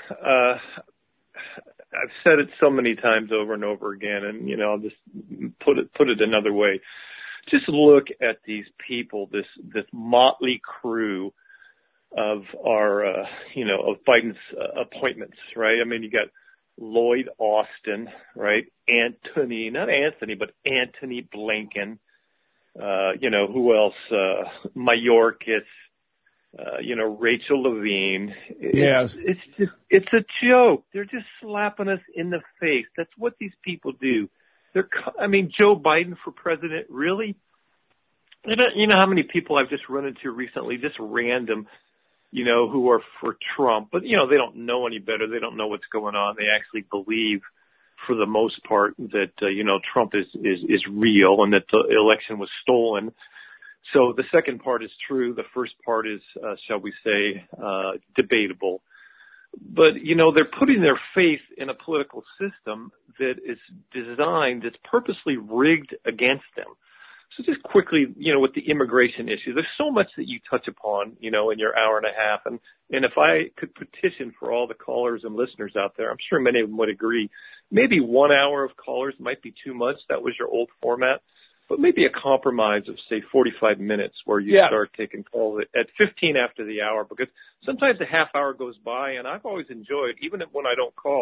I've said it so many times over and over again, and, I'll just put it another way. Just look at these people, this motley crew of our, of Biden's appointments, right? I mean, you got Lloyd Austin, right? Not Anthony, but Antony Blinken. Who else? Mayorkas, Rachel Levine. Yes. It's a joke. They're just slapping us in the face. That's what these people do. Joe Biden for president, really? You know how many people I've just run into recently, just random, who are for Trump, but, they don't know any better. They don't know what's going on. They actually believe, for the most part, that, Trump is real and that the election was stolen. So the second part is true. The first part is, shall we say, debatable. But, they're putting their faith in a political system that is designed, that's purposely rigged against them. So just quickly, with the immigration issue, there's so much that you touch upon, in your hour and a half. And if I could petition for all the callers and listeners out there, I'm sure many of them would agree. Maybe 1 hour of callers might be too much. That was your old format. But maybe a compromise of, say, 45 minutes where you start taking calls at 15 after the hour, because sometimes a half hour goes by, and I've always enjoyed, even when I don't call,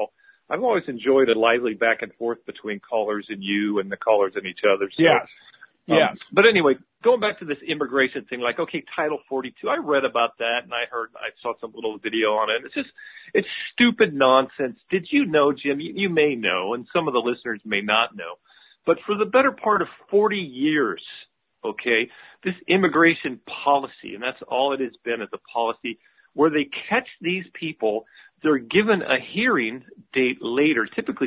I've always enjoyed a lively back and forth between callers and you and the callers and each other. So, yes. Yes. But anyway, going back to this immigration thing, like, okay, Title 42, I read about that and I saw some little video on it. It's stupid nonsense. Did you know, Jim, you may know, and some of the listeners may not know, but for the better part of 40 years, okay, this immigration policy, and that's all it has been, is a policy where they catch these people, they're given a hearing date later, typically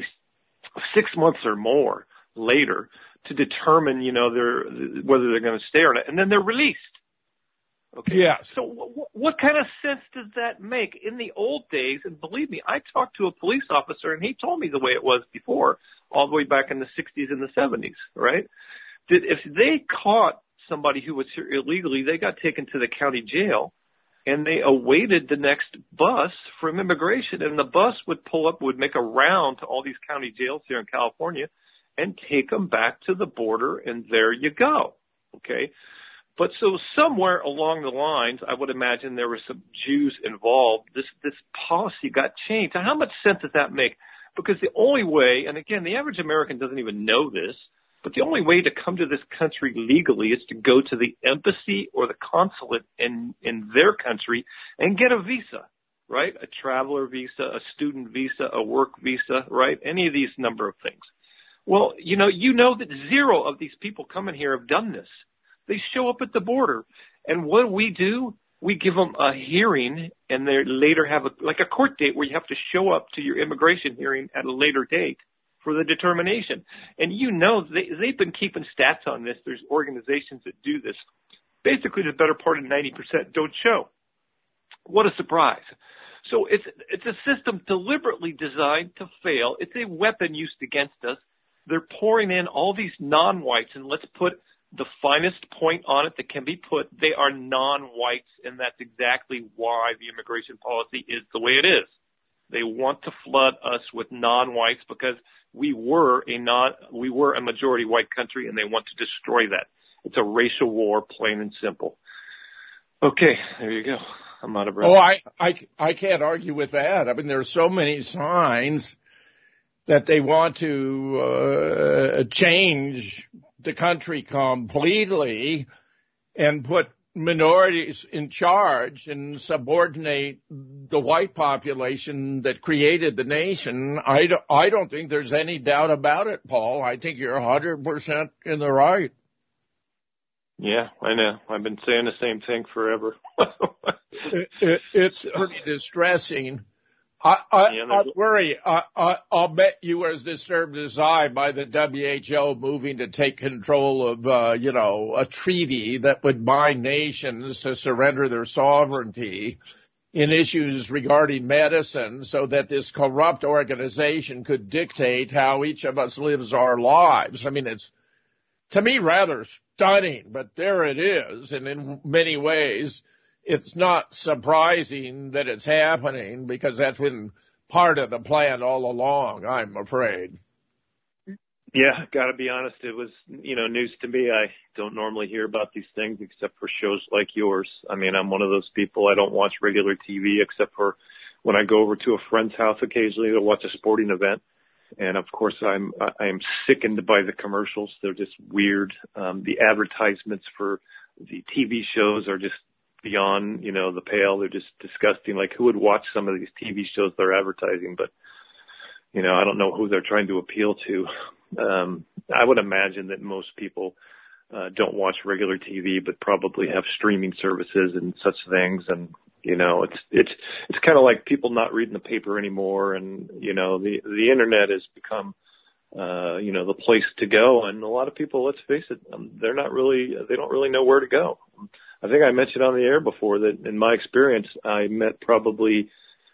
6 months or more later, to determine, whether they're going to stay or not, and then they're released. Okay. Yes. So what kind of sense does that make? In the old days, and believe me, I talked to a police officer, and he told me the way it was before, all the way back in the 60s and the 70s, right? That if they caught somebody who was here illegally, they got taken to the county jail, and they awaited the next bus from immigration, and the bus would pull up, would make a round to all these county jails here in California, and take them back to the border, and there you go, okay? But so somewhere along the lines, I would imagine there were some Jews involved. This policy got changed. Now, how much sense does that make? Because the only way, and again, the average American doesn't even know this, but the only way to come to this country legally is to go to the embassy or the consulate in their country and get a visa, right? A traveler visa, a student visa, a work visa, right? Any of these number of things. Well, you know that zero of these people coming here have done this. They show up at the border, and what do? We give them a hearing, and they later have a court date where you have to show up to your immigration hearing at a later date for the determination. And they've been keeping stats on this. There's organizations that do this. Basically, the better part of 90% don't show. What a surprise. So it's a system deliberately designed to fail. It's a weapon used against us. They're pouring in all these non-whites, and let's put the finest point on it that can be put. They are non-whites, and that's exactly why the immigration policy is the way it is. They want to flood us with non-whites because we were a majority white country, and they want to destroy that. It's a racial war, plain and simple. Okay, there you go. I'm out of breath. Oh, I can't argue with that. I mean, there are so many signs that they want to change the country completely and put minorities in charge and subordinate the white population that created the nation. I don't think there's any doubt about it, Paul. I think you're 100% in the right. Yeah, I know. I've been saying the same thing forever. It's pretty distressing. I worry. I'll bet you were as disturbed as I by the WHO moving to take control of, a treaty that would bind nations to surrender their sovereignty in issues regarding medicine so that this corrupt organization could dictate how each of us lives our lives. I mean, it's, to me, rather stunning, but there it is. And in many ways, it's not surprising that it's happening because that's been part of the plan all along, I'm afraid. Yeah, got to be honest. It was, news to me. I don't normally hear about these things except for shows like yours. I mean, I'm one of those people. I don't watch regular TV except for when I go over to a friend's house occasionally to watch a sporting event. And of course, I am sickened by the commercials. They're just weird. The advertisements for the TV shows are just beyond, the pale. They're just disgusting. Like, who would watch some of these TV shows they're advertising? But, I don't know who they're trying to appeal to. I would imagine that most people don't watch regular TV, but probably have streaming services and such things. And, it's kind of like people not reading the paper anymore. And, the internet has become, the place to go. And a lot of people, let's face it, they don't really know where to go. I think I mentioned on the air before that in my experience, I met probably,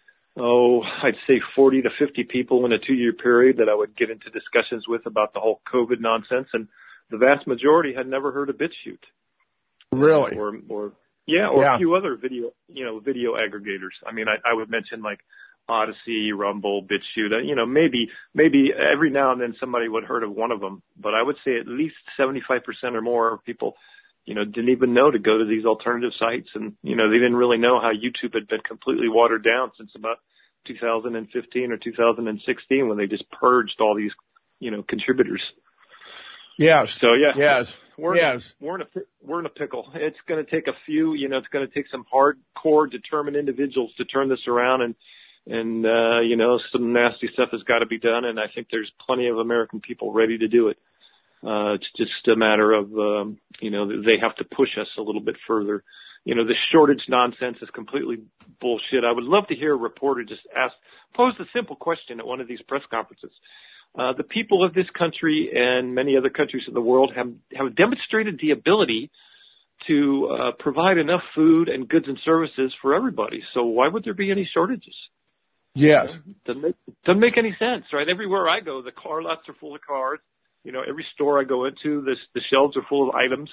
I'd say 40 to 50 people in a 2-year period that I would get into discussions with about the whole COVID nonsense. And the vast majority had never heard of BitChute. Really? Or a few other video aggregators. I mean, I would mention like Odyssey, Rumble, BitChute. Maybe every now and then somebody would have heard of one of them, but I would say at least 75% or more of people, didn't even know to go to these alternative sites. And, they didn't really know how YouTube had been completely watered down since about 2015 or 2016 when they just purged all these, contributors. Yes. So yeah. Yes. We're in a pickle. It's going to take a few, it's going to take some hardcore determined individuals to turn this around, and some nasty stuff has got to be done. And I think there's plenty of American people ready to do it. It's just a matter of, they have to push us a little bit further. The shortage nonsense is completely bullshit. I would love to hear a reporter just pose the simple question at one of these press conferences. The people of this country and many other countries in the world have demonstrated the ability to provide enough food and goods and services for everybody. So why would there be any shortages? Yes. Doesn't make any sense, right? Everywhere I go, the car lots are full of cars. Every store I go into, the shelves are full of items.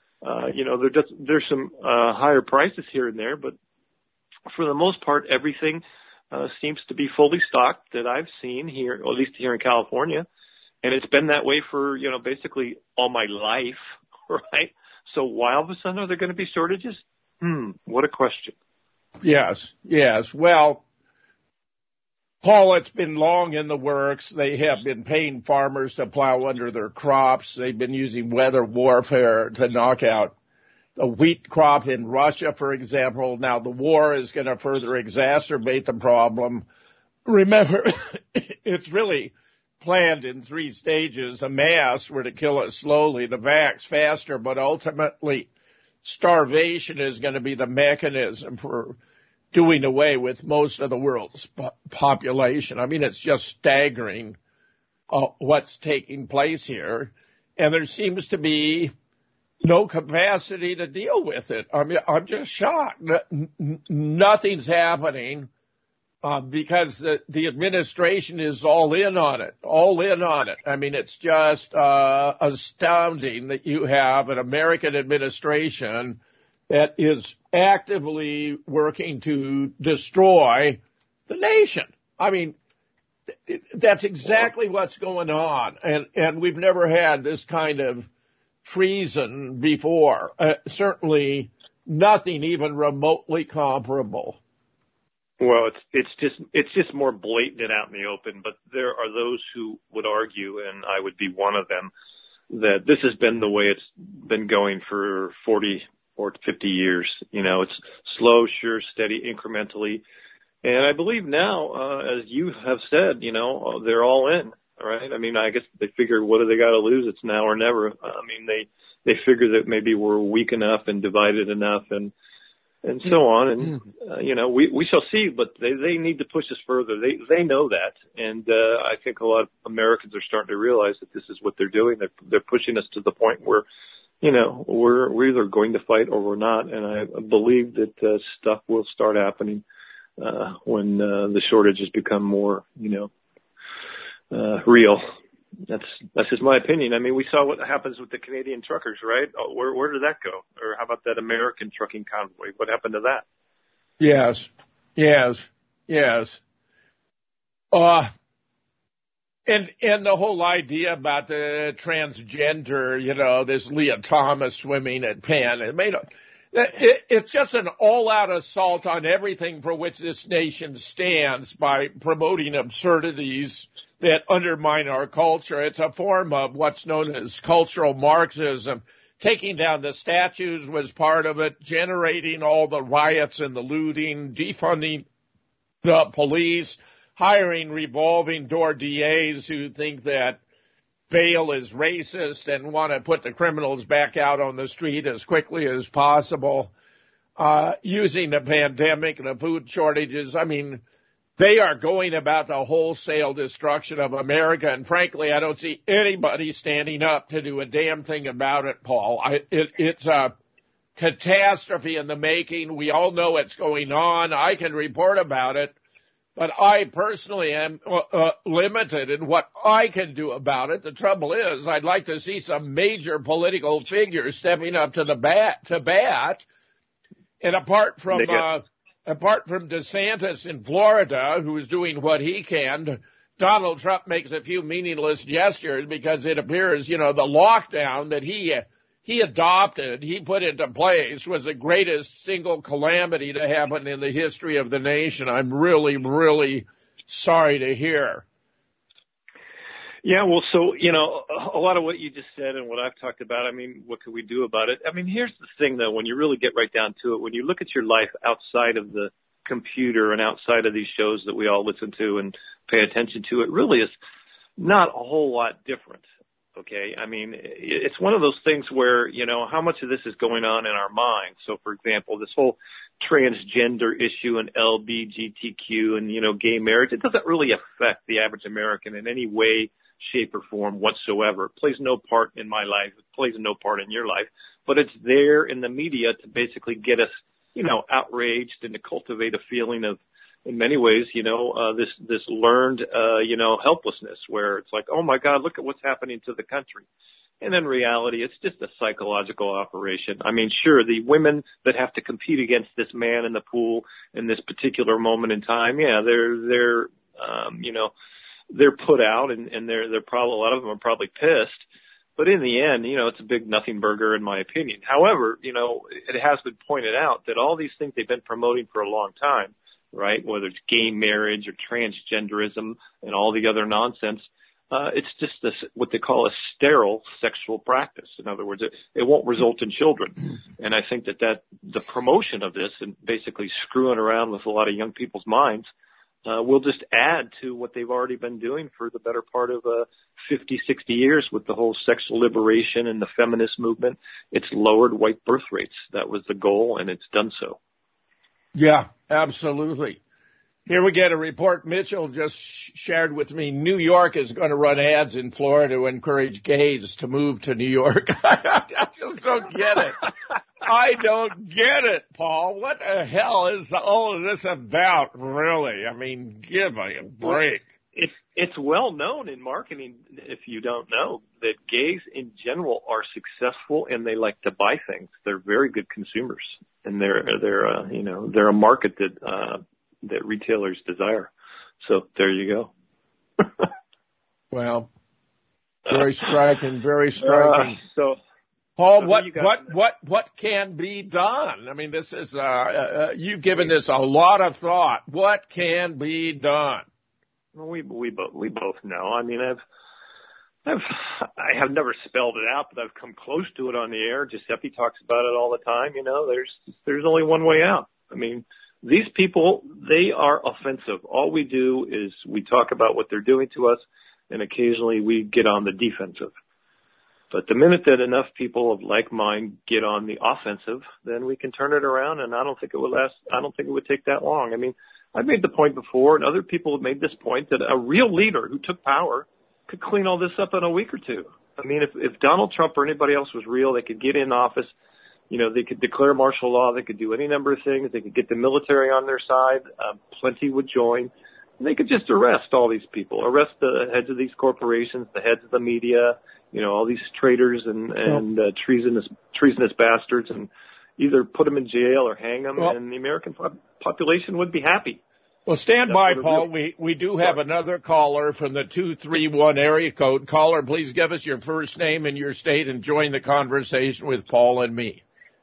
There's some higher prices here and there, but for the most part, everything seems to be fully stocked that I've seen here, or at least here in California. And it's been that way for, basically all my life, right? So why all of a sudden are there going to be shortages? What a question. Yes. Well, Paul, it's been long in the works. They have been paying farmers to plow under their crops. They've been using weather warfare to knock out the wheat crop in Russia, for example. Now, the war is going to further exacerbate the problem. Remember, it's really planned in 3 stages. A mass were to kill us slowly, the vax faster, but ultimately starvation is going to be the mechanism for doing away with most of the world's population. I mean, it's just staggering what's taking place here. And there seems to be no capacity to deal with it. I mean, I'm just shocked. Nothing's happening because the administration is all in on it. I mean, it's just astounding that you have an American administration that is actively working to destroy the nation. I mean, that's exactly what's going on. And we've never had this kind of treason before. Certainly nothing even remotely comparable. Well, it's just more blatant and out in the open, but there are those who would argue, and I would be one of them, that this has been the way it's been going for 40 or 50 years. It's slow, sure, steady, incrementally. And I believe now, as you have said, they're all in, right? I mean, I guess they figure, what do they got to lose? It's now or never. I mean, they figure that maybe we're weak enough and divided enough and so on. And, we shall see, but they need to push us further. They know that. And, I think a lot of Americans are starting to realize that this is what they're doing. They're pushing us to the point where, we're either going to fight or we're not. And I believe that, stuff will start happening, when, the shortages become more, real. That's just my opinion. I mean, we saw what happens with the Canadian truckers, right? Where did that go? Or how about that American trucking convoy? What happened to that? Yes. And the whole idea about the transgender, this Leah Thomas swimming at Penn, it's just an all-out assault on everything for which this nation stands by promoting absurdities that undermine our culture. It's a form of what's known as cultural Marxism. Taking down the statues was part of it, generating all the riots and the looting, defunding the police, hiring revolving door DAs who think that bail is racist and want to put the criminals back out on the street as quickly as possible, using the pandemic and the food shortages. I mean, they are going about the wholesale destruction of America, and frankly, I don't see anybody standing up to do a damn thing about it, Paul. It's a catastrophe in the making. We all know what's going on. I can report about it, but I personally am limited in what I can do about it. The trouble is, I'd like to see some major political figures stepping up to the bat. And apart from DeSantis in Florida, who is doing what he can, Donald Trump makes a few meaningless gestures because it appears, the lockdown that he he adopted, he put into place was the greatest single calamity to happen in the history of the nation. I'm really, really sorry to hear. Yeah, well, so, you know, a lot of what you just said and what I've talked about, I mean, what could we do about it? I mean, here's the thing, though, when you really get right down to it, when you look at your life outside of the computer and outside of these shows that we all listen to and pay attention to, it really is not a whole lot different, okay? I mean, it's one of those things where, you know, how much of this is going on in our minds? So, for example, this whole transgender issue and LGBTQ and, you know, gay marriage, it doesn't really affect the average American in any way, shape, or form whatsoever. It plays no part in my life. It plays no part in your life. But it's there in the media to basically get us, you know, outraged and to cultivate a feeling of, in many ways, you know, this learned, you know, helplessness where it's like, oh my God, look at what's happening to the country. And in reality, it's just a psychological operation. I mean, sure, the women that have to compete against this man in the pool in this particular moment in time, yeah, they're you know, they're put out and they're probably, a lot of them are probably pissed. But in the end, you know, it's a big nothing burger in my opinion. However, you know, it has been pointed out that all these things they've been promoting for a long time, right? Whether it's gay marriage or transgenderism and all the other nonsense, it's just this, what they call a sterile sexual practice. In other words, it won't result in children. And I think that the promotion of this and basically screwing around with a lot of young people's minds will just add to what they've already been doing for the better part of 50, 60 years with the whole sexual liberation and the feminist movement. It's lowered white birth rates. That was the goal, and it's done so. Yeah, absolutely. Here we get a report Mitchell just shared with me. New York is going to run ads in Florida to encourage gays to move to New York. I just don't get it. I don't get it, Paul. What the hell is all of this about, really? I mean, give me a break. It's well known in marketing, if you don't know, that gays in general are successful and they like to buy things. They're very good consumers, and they're you know, they're a market that retailers desire. So there you go. Well, very striking, very striking. So, Paul, what can be done? I mean, this is you've given this a lot of thought. What can be done? Well, we both know. I mean, I have never spelled it out, but I've come close to it on the air. Giuseppe talks about it all the time. You know, there's only one way out. I mean, these people, they are offensive. All we do is we talk about what they're doing to us, and occasionally we get on the defensive. But the minute that enough people of like mind get on the offensive, then we can turn it around, and I don't think it would last. I don't think it would take that long. I mean, I've made the point before, and other people have made this point, that a real leader who took power could clean all this up in a week or two. I mean, if Donald Trump or anybody else was real, they could get in office. You know, they could declare martial law. They could do any number of things. They could get the military on their side. Plenty would join. And they could just arrest all these people, arrest the heads of these corporations, the heads of the media, you know, all these traitors and treasonous bastards, and either put them in jail or hang them, and the American population would be happy. Well, stand by, Paul. We do have another caller from the 231 area code. Caller, please give us your first name and your state and join the conversation with Paul and me.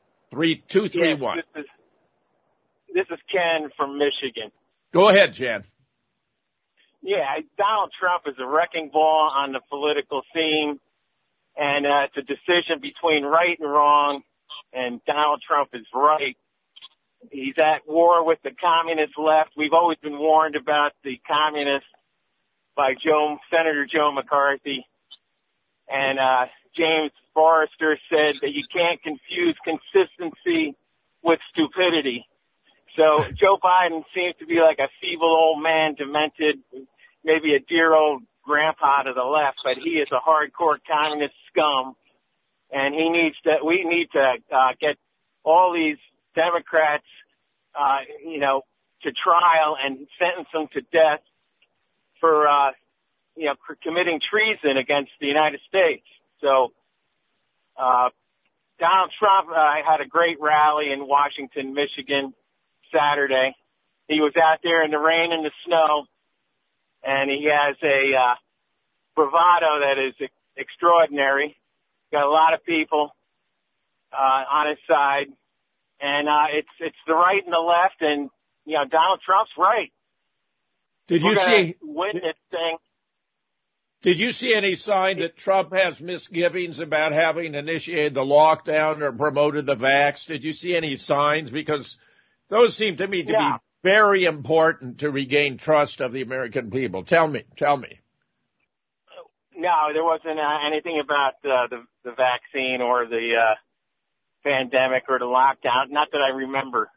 231. Yes, this is Ken from Michigan. Go ahead, Jan. Yeah, Donald Trump is a wrecking ball on the political scene, and it's a decision between right and wrong, and Donald Trump is right. He's at war with the communist left. We've always been warned about the communists by Senator Joe McCarthy. And James Forrester said that you can't confuse consistency with stupidity. So Joe Biden seems to be like a feeble old man, demented, maybe a dear old grandpa to the left, but he is a hardcore communist scum. And we need to get all these Democrats, you know, to trial and sentence them to death for, you know, committing treason against the United States. So, Donald Trump had a great rally in Washington, Michigan, Saturday. He was out there in the rain and the snow, and he has a bravado that is extraordinary. Got a lot of people on his side, and it's the right and the left, and Donald Trump's right. Did you see? Win this thing. Did you see any sign that Trump has misgivings about having initiated the lockdown or promoted the vax? Did you see any signs? Because those seem to me to be very important to regain trust of the American people. Tell me. No, there wasn't anything about the vaccine or the pandemic or the lockdown. Not that I remember.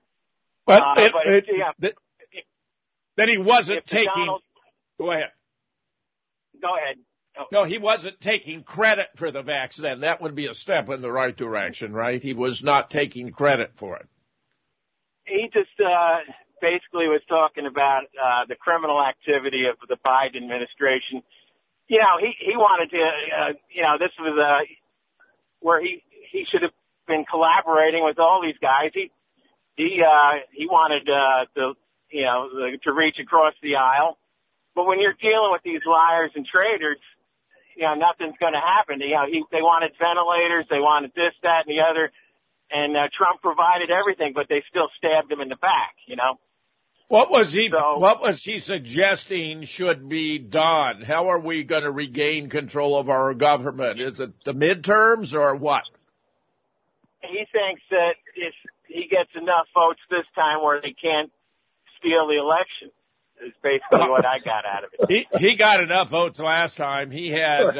That he wasn't taking. Go ahead. Go ahead. No, he wasn't taking credit for the vax then. That would be a step in the right direction, right? He was not taking credit for it. He just basically was talking about the criminal activity of the Biden administration. He wanted to, this was where he should have been collaborating with all these guys. He wanted to reach across the aisle. But when you're dealing with these liars and traitors, nothing's going to happen. They wanted ventilators, they wanted this, that, and the other, and Trump provided everything, but they still stabbed him in the back. What was he suggesting should be done? How are we going to regain control of our government? Is it the midterms or what? He thinks that if he gets enough votes this time where they can't steal the election, is basically what I got out of it. He got enough votes last time. He had,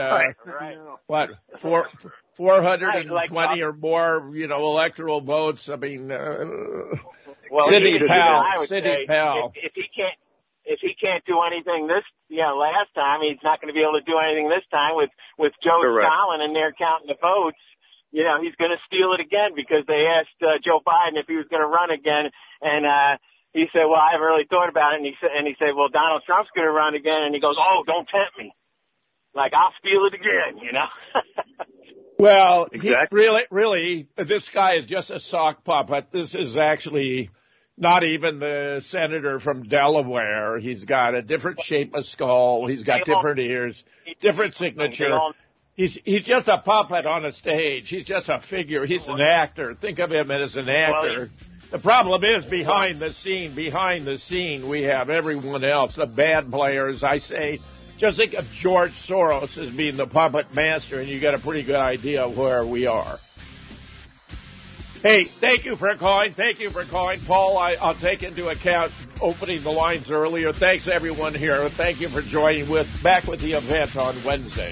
420 or more, electoral votes. I mean, Sidney Powell. If he can't do anything last time, he's not going to be able to do anything this time with Joe Stalin in there counting the votes. He's going to steal it again because they asked Joe Biden if he was going to run again, and he said, well, I haven't really thought about it. And he said, well, Donald Trump's going to run again. And he goes, oh, don't tempt me. Like, I'll steal it again, Well, exactly. Really, this guy is just a sock puppet. This is actually not even the senator from Delaware. He's got a different shape of skull. He's got different ears, different signature. He's just a puppet on a stage. He's just a figure. He's an actor. Think of him as an actor. The problem is behind the scene, we have everyone else, the bad players. I say, just think of George Soros as being the puppet master, and you get a pretty good idea of where we are. Hey, thank you for calling. Paul, I'll take into account opening the lines earlier. Thanks, everyone here. Thank you for joining back with the event on Wednesday.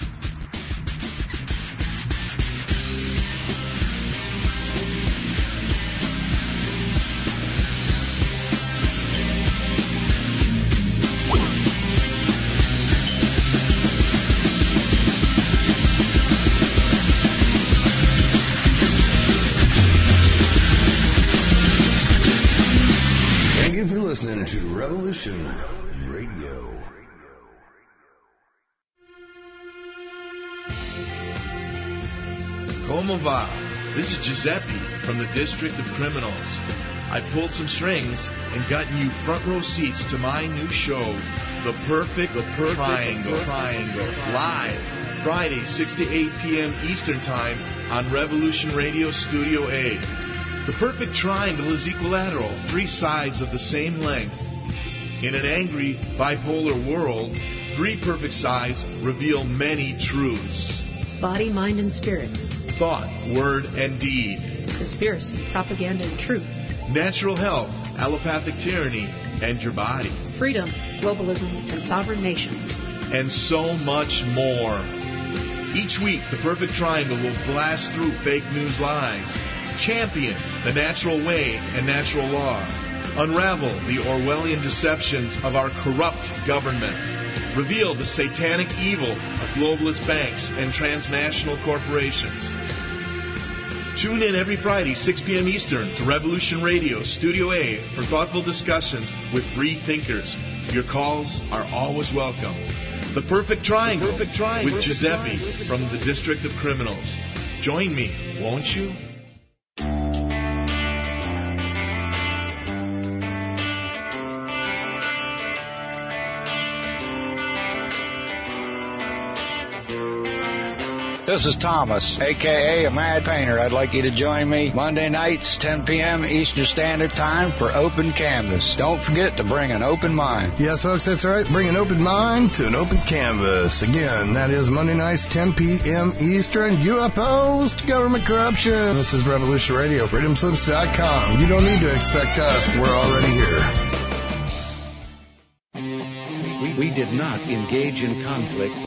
Listening to Revolution Radio. Como va? This is Giuseppe from the District of Criminals. I pulled some strings and gotten you front row seats to my new show, The Perfect Triangle. Live, Friday, 6 to 8 p.m. Eastern Time on Revolution Radio Studio A. The perfect triangle is equilateral, 3 sides of the same length. In an angry, bipolar world, 3 perfect sides reveal many truths. Body, mind, and spirit. Thought, word, and deed. Conspiracy, propaganda, and truth. Natural health, allopathic tyranny, and your body. Freedom, globalism, and sovereign nations. And so much more. Each week, the perfect triangle will blast through fake news lies. Champion the natural way and natural law. Unravel the Orwellian deceptions of our corrupt government. Reveal the satanic evil of globalist banks and transnational corporations. Tune in every Friday, 6 p.m. Eastern, to Revolution Radio Studio A for thoughtful discussions with free thinkers. Your calls are always welcome. The Perfect Triangle with Giuseppe from the District of Criminals. Join me, won't you? This is Thomas, a.k.a. a Mad Painter. I'd like you to join me Monday nights, 10 p.m. Eastern Standard Time for Open Canvas. Don't forget to bring an open mind. Yes, folks, that's right. Bring an open mind to an open canvas. Again, that is Monday nights, 10 p.m. Eastern. UFOs to government corruption. This is Revolution Radio, freedomslips.com. You don't need to expect us. We're already here. We did not engage in conflict.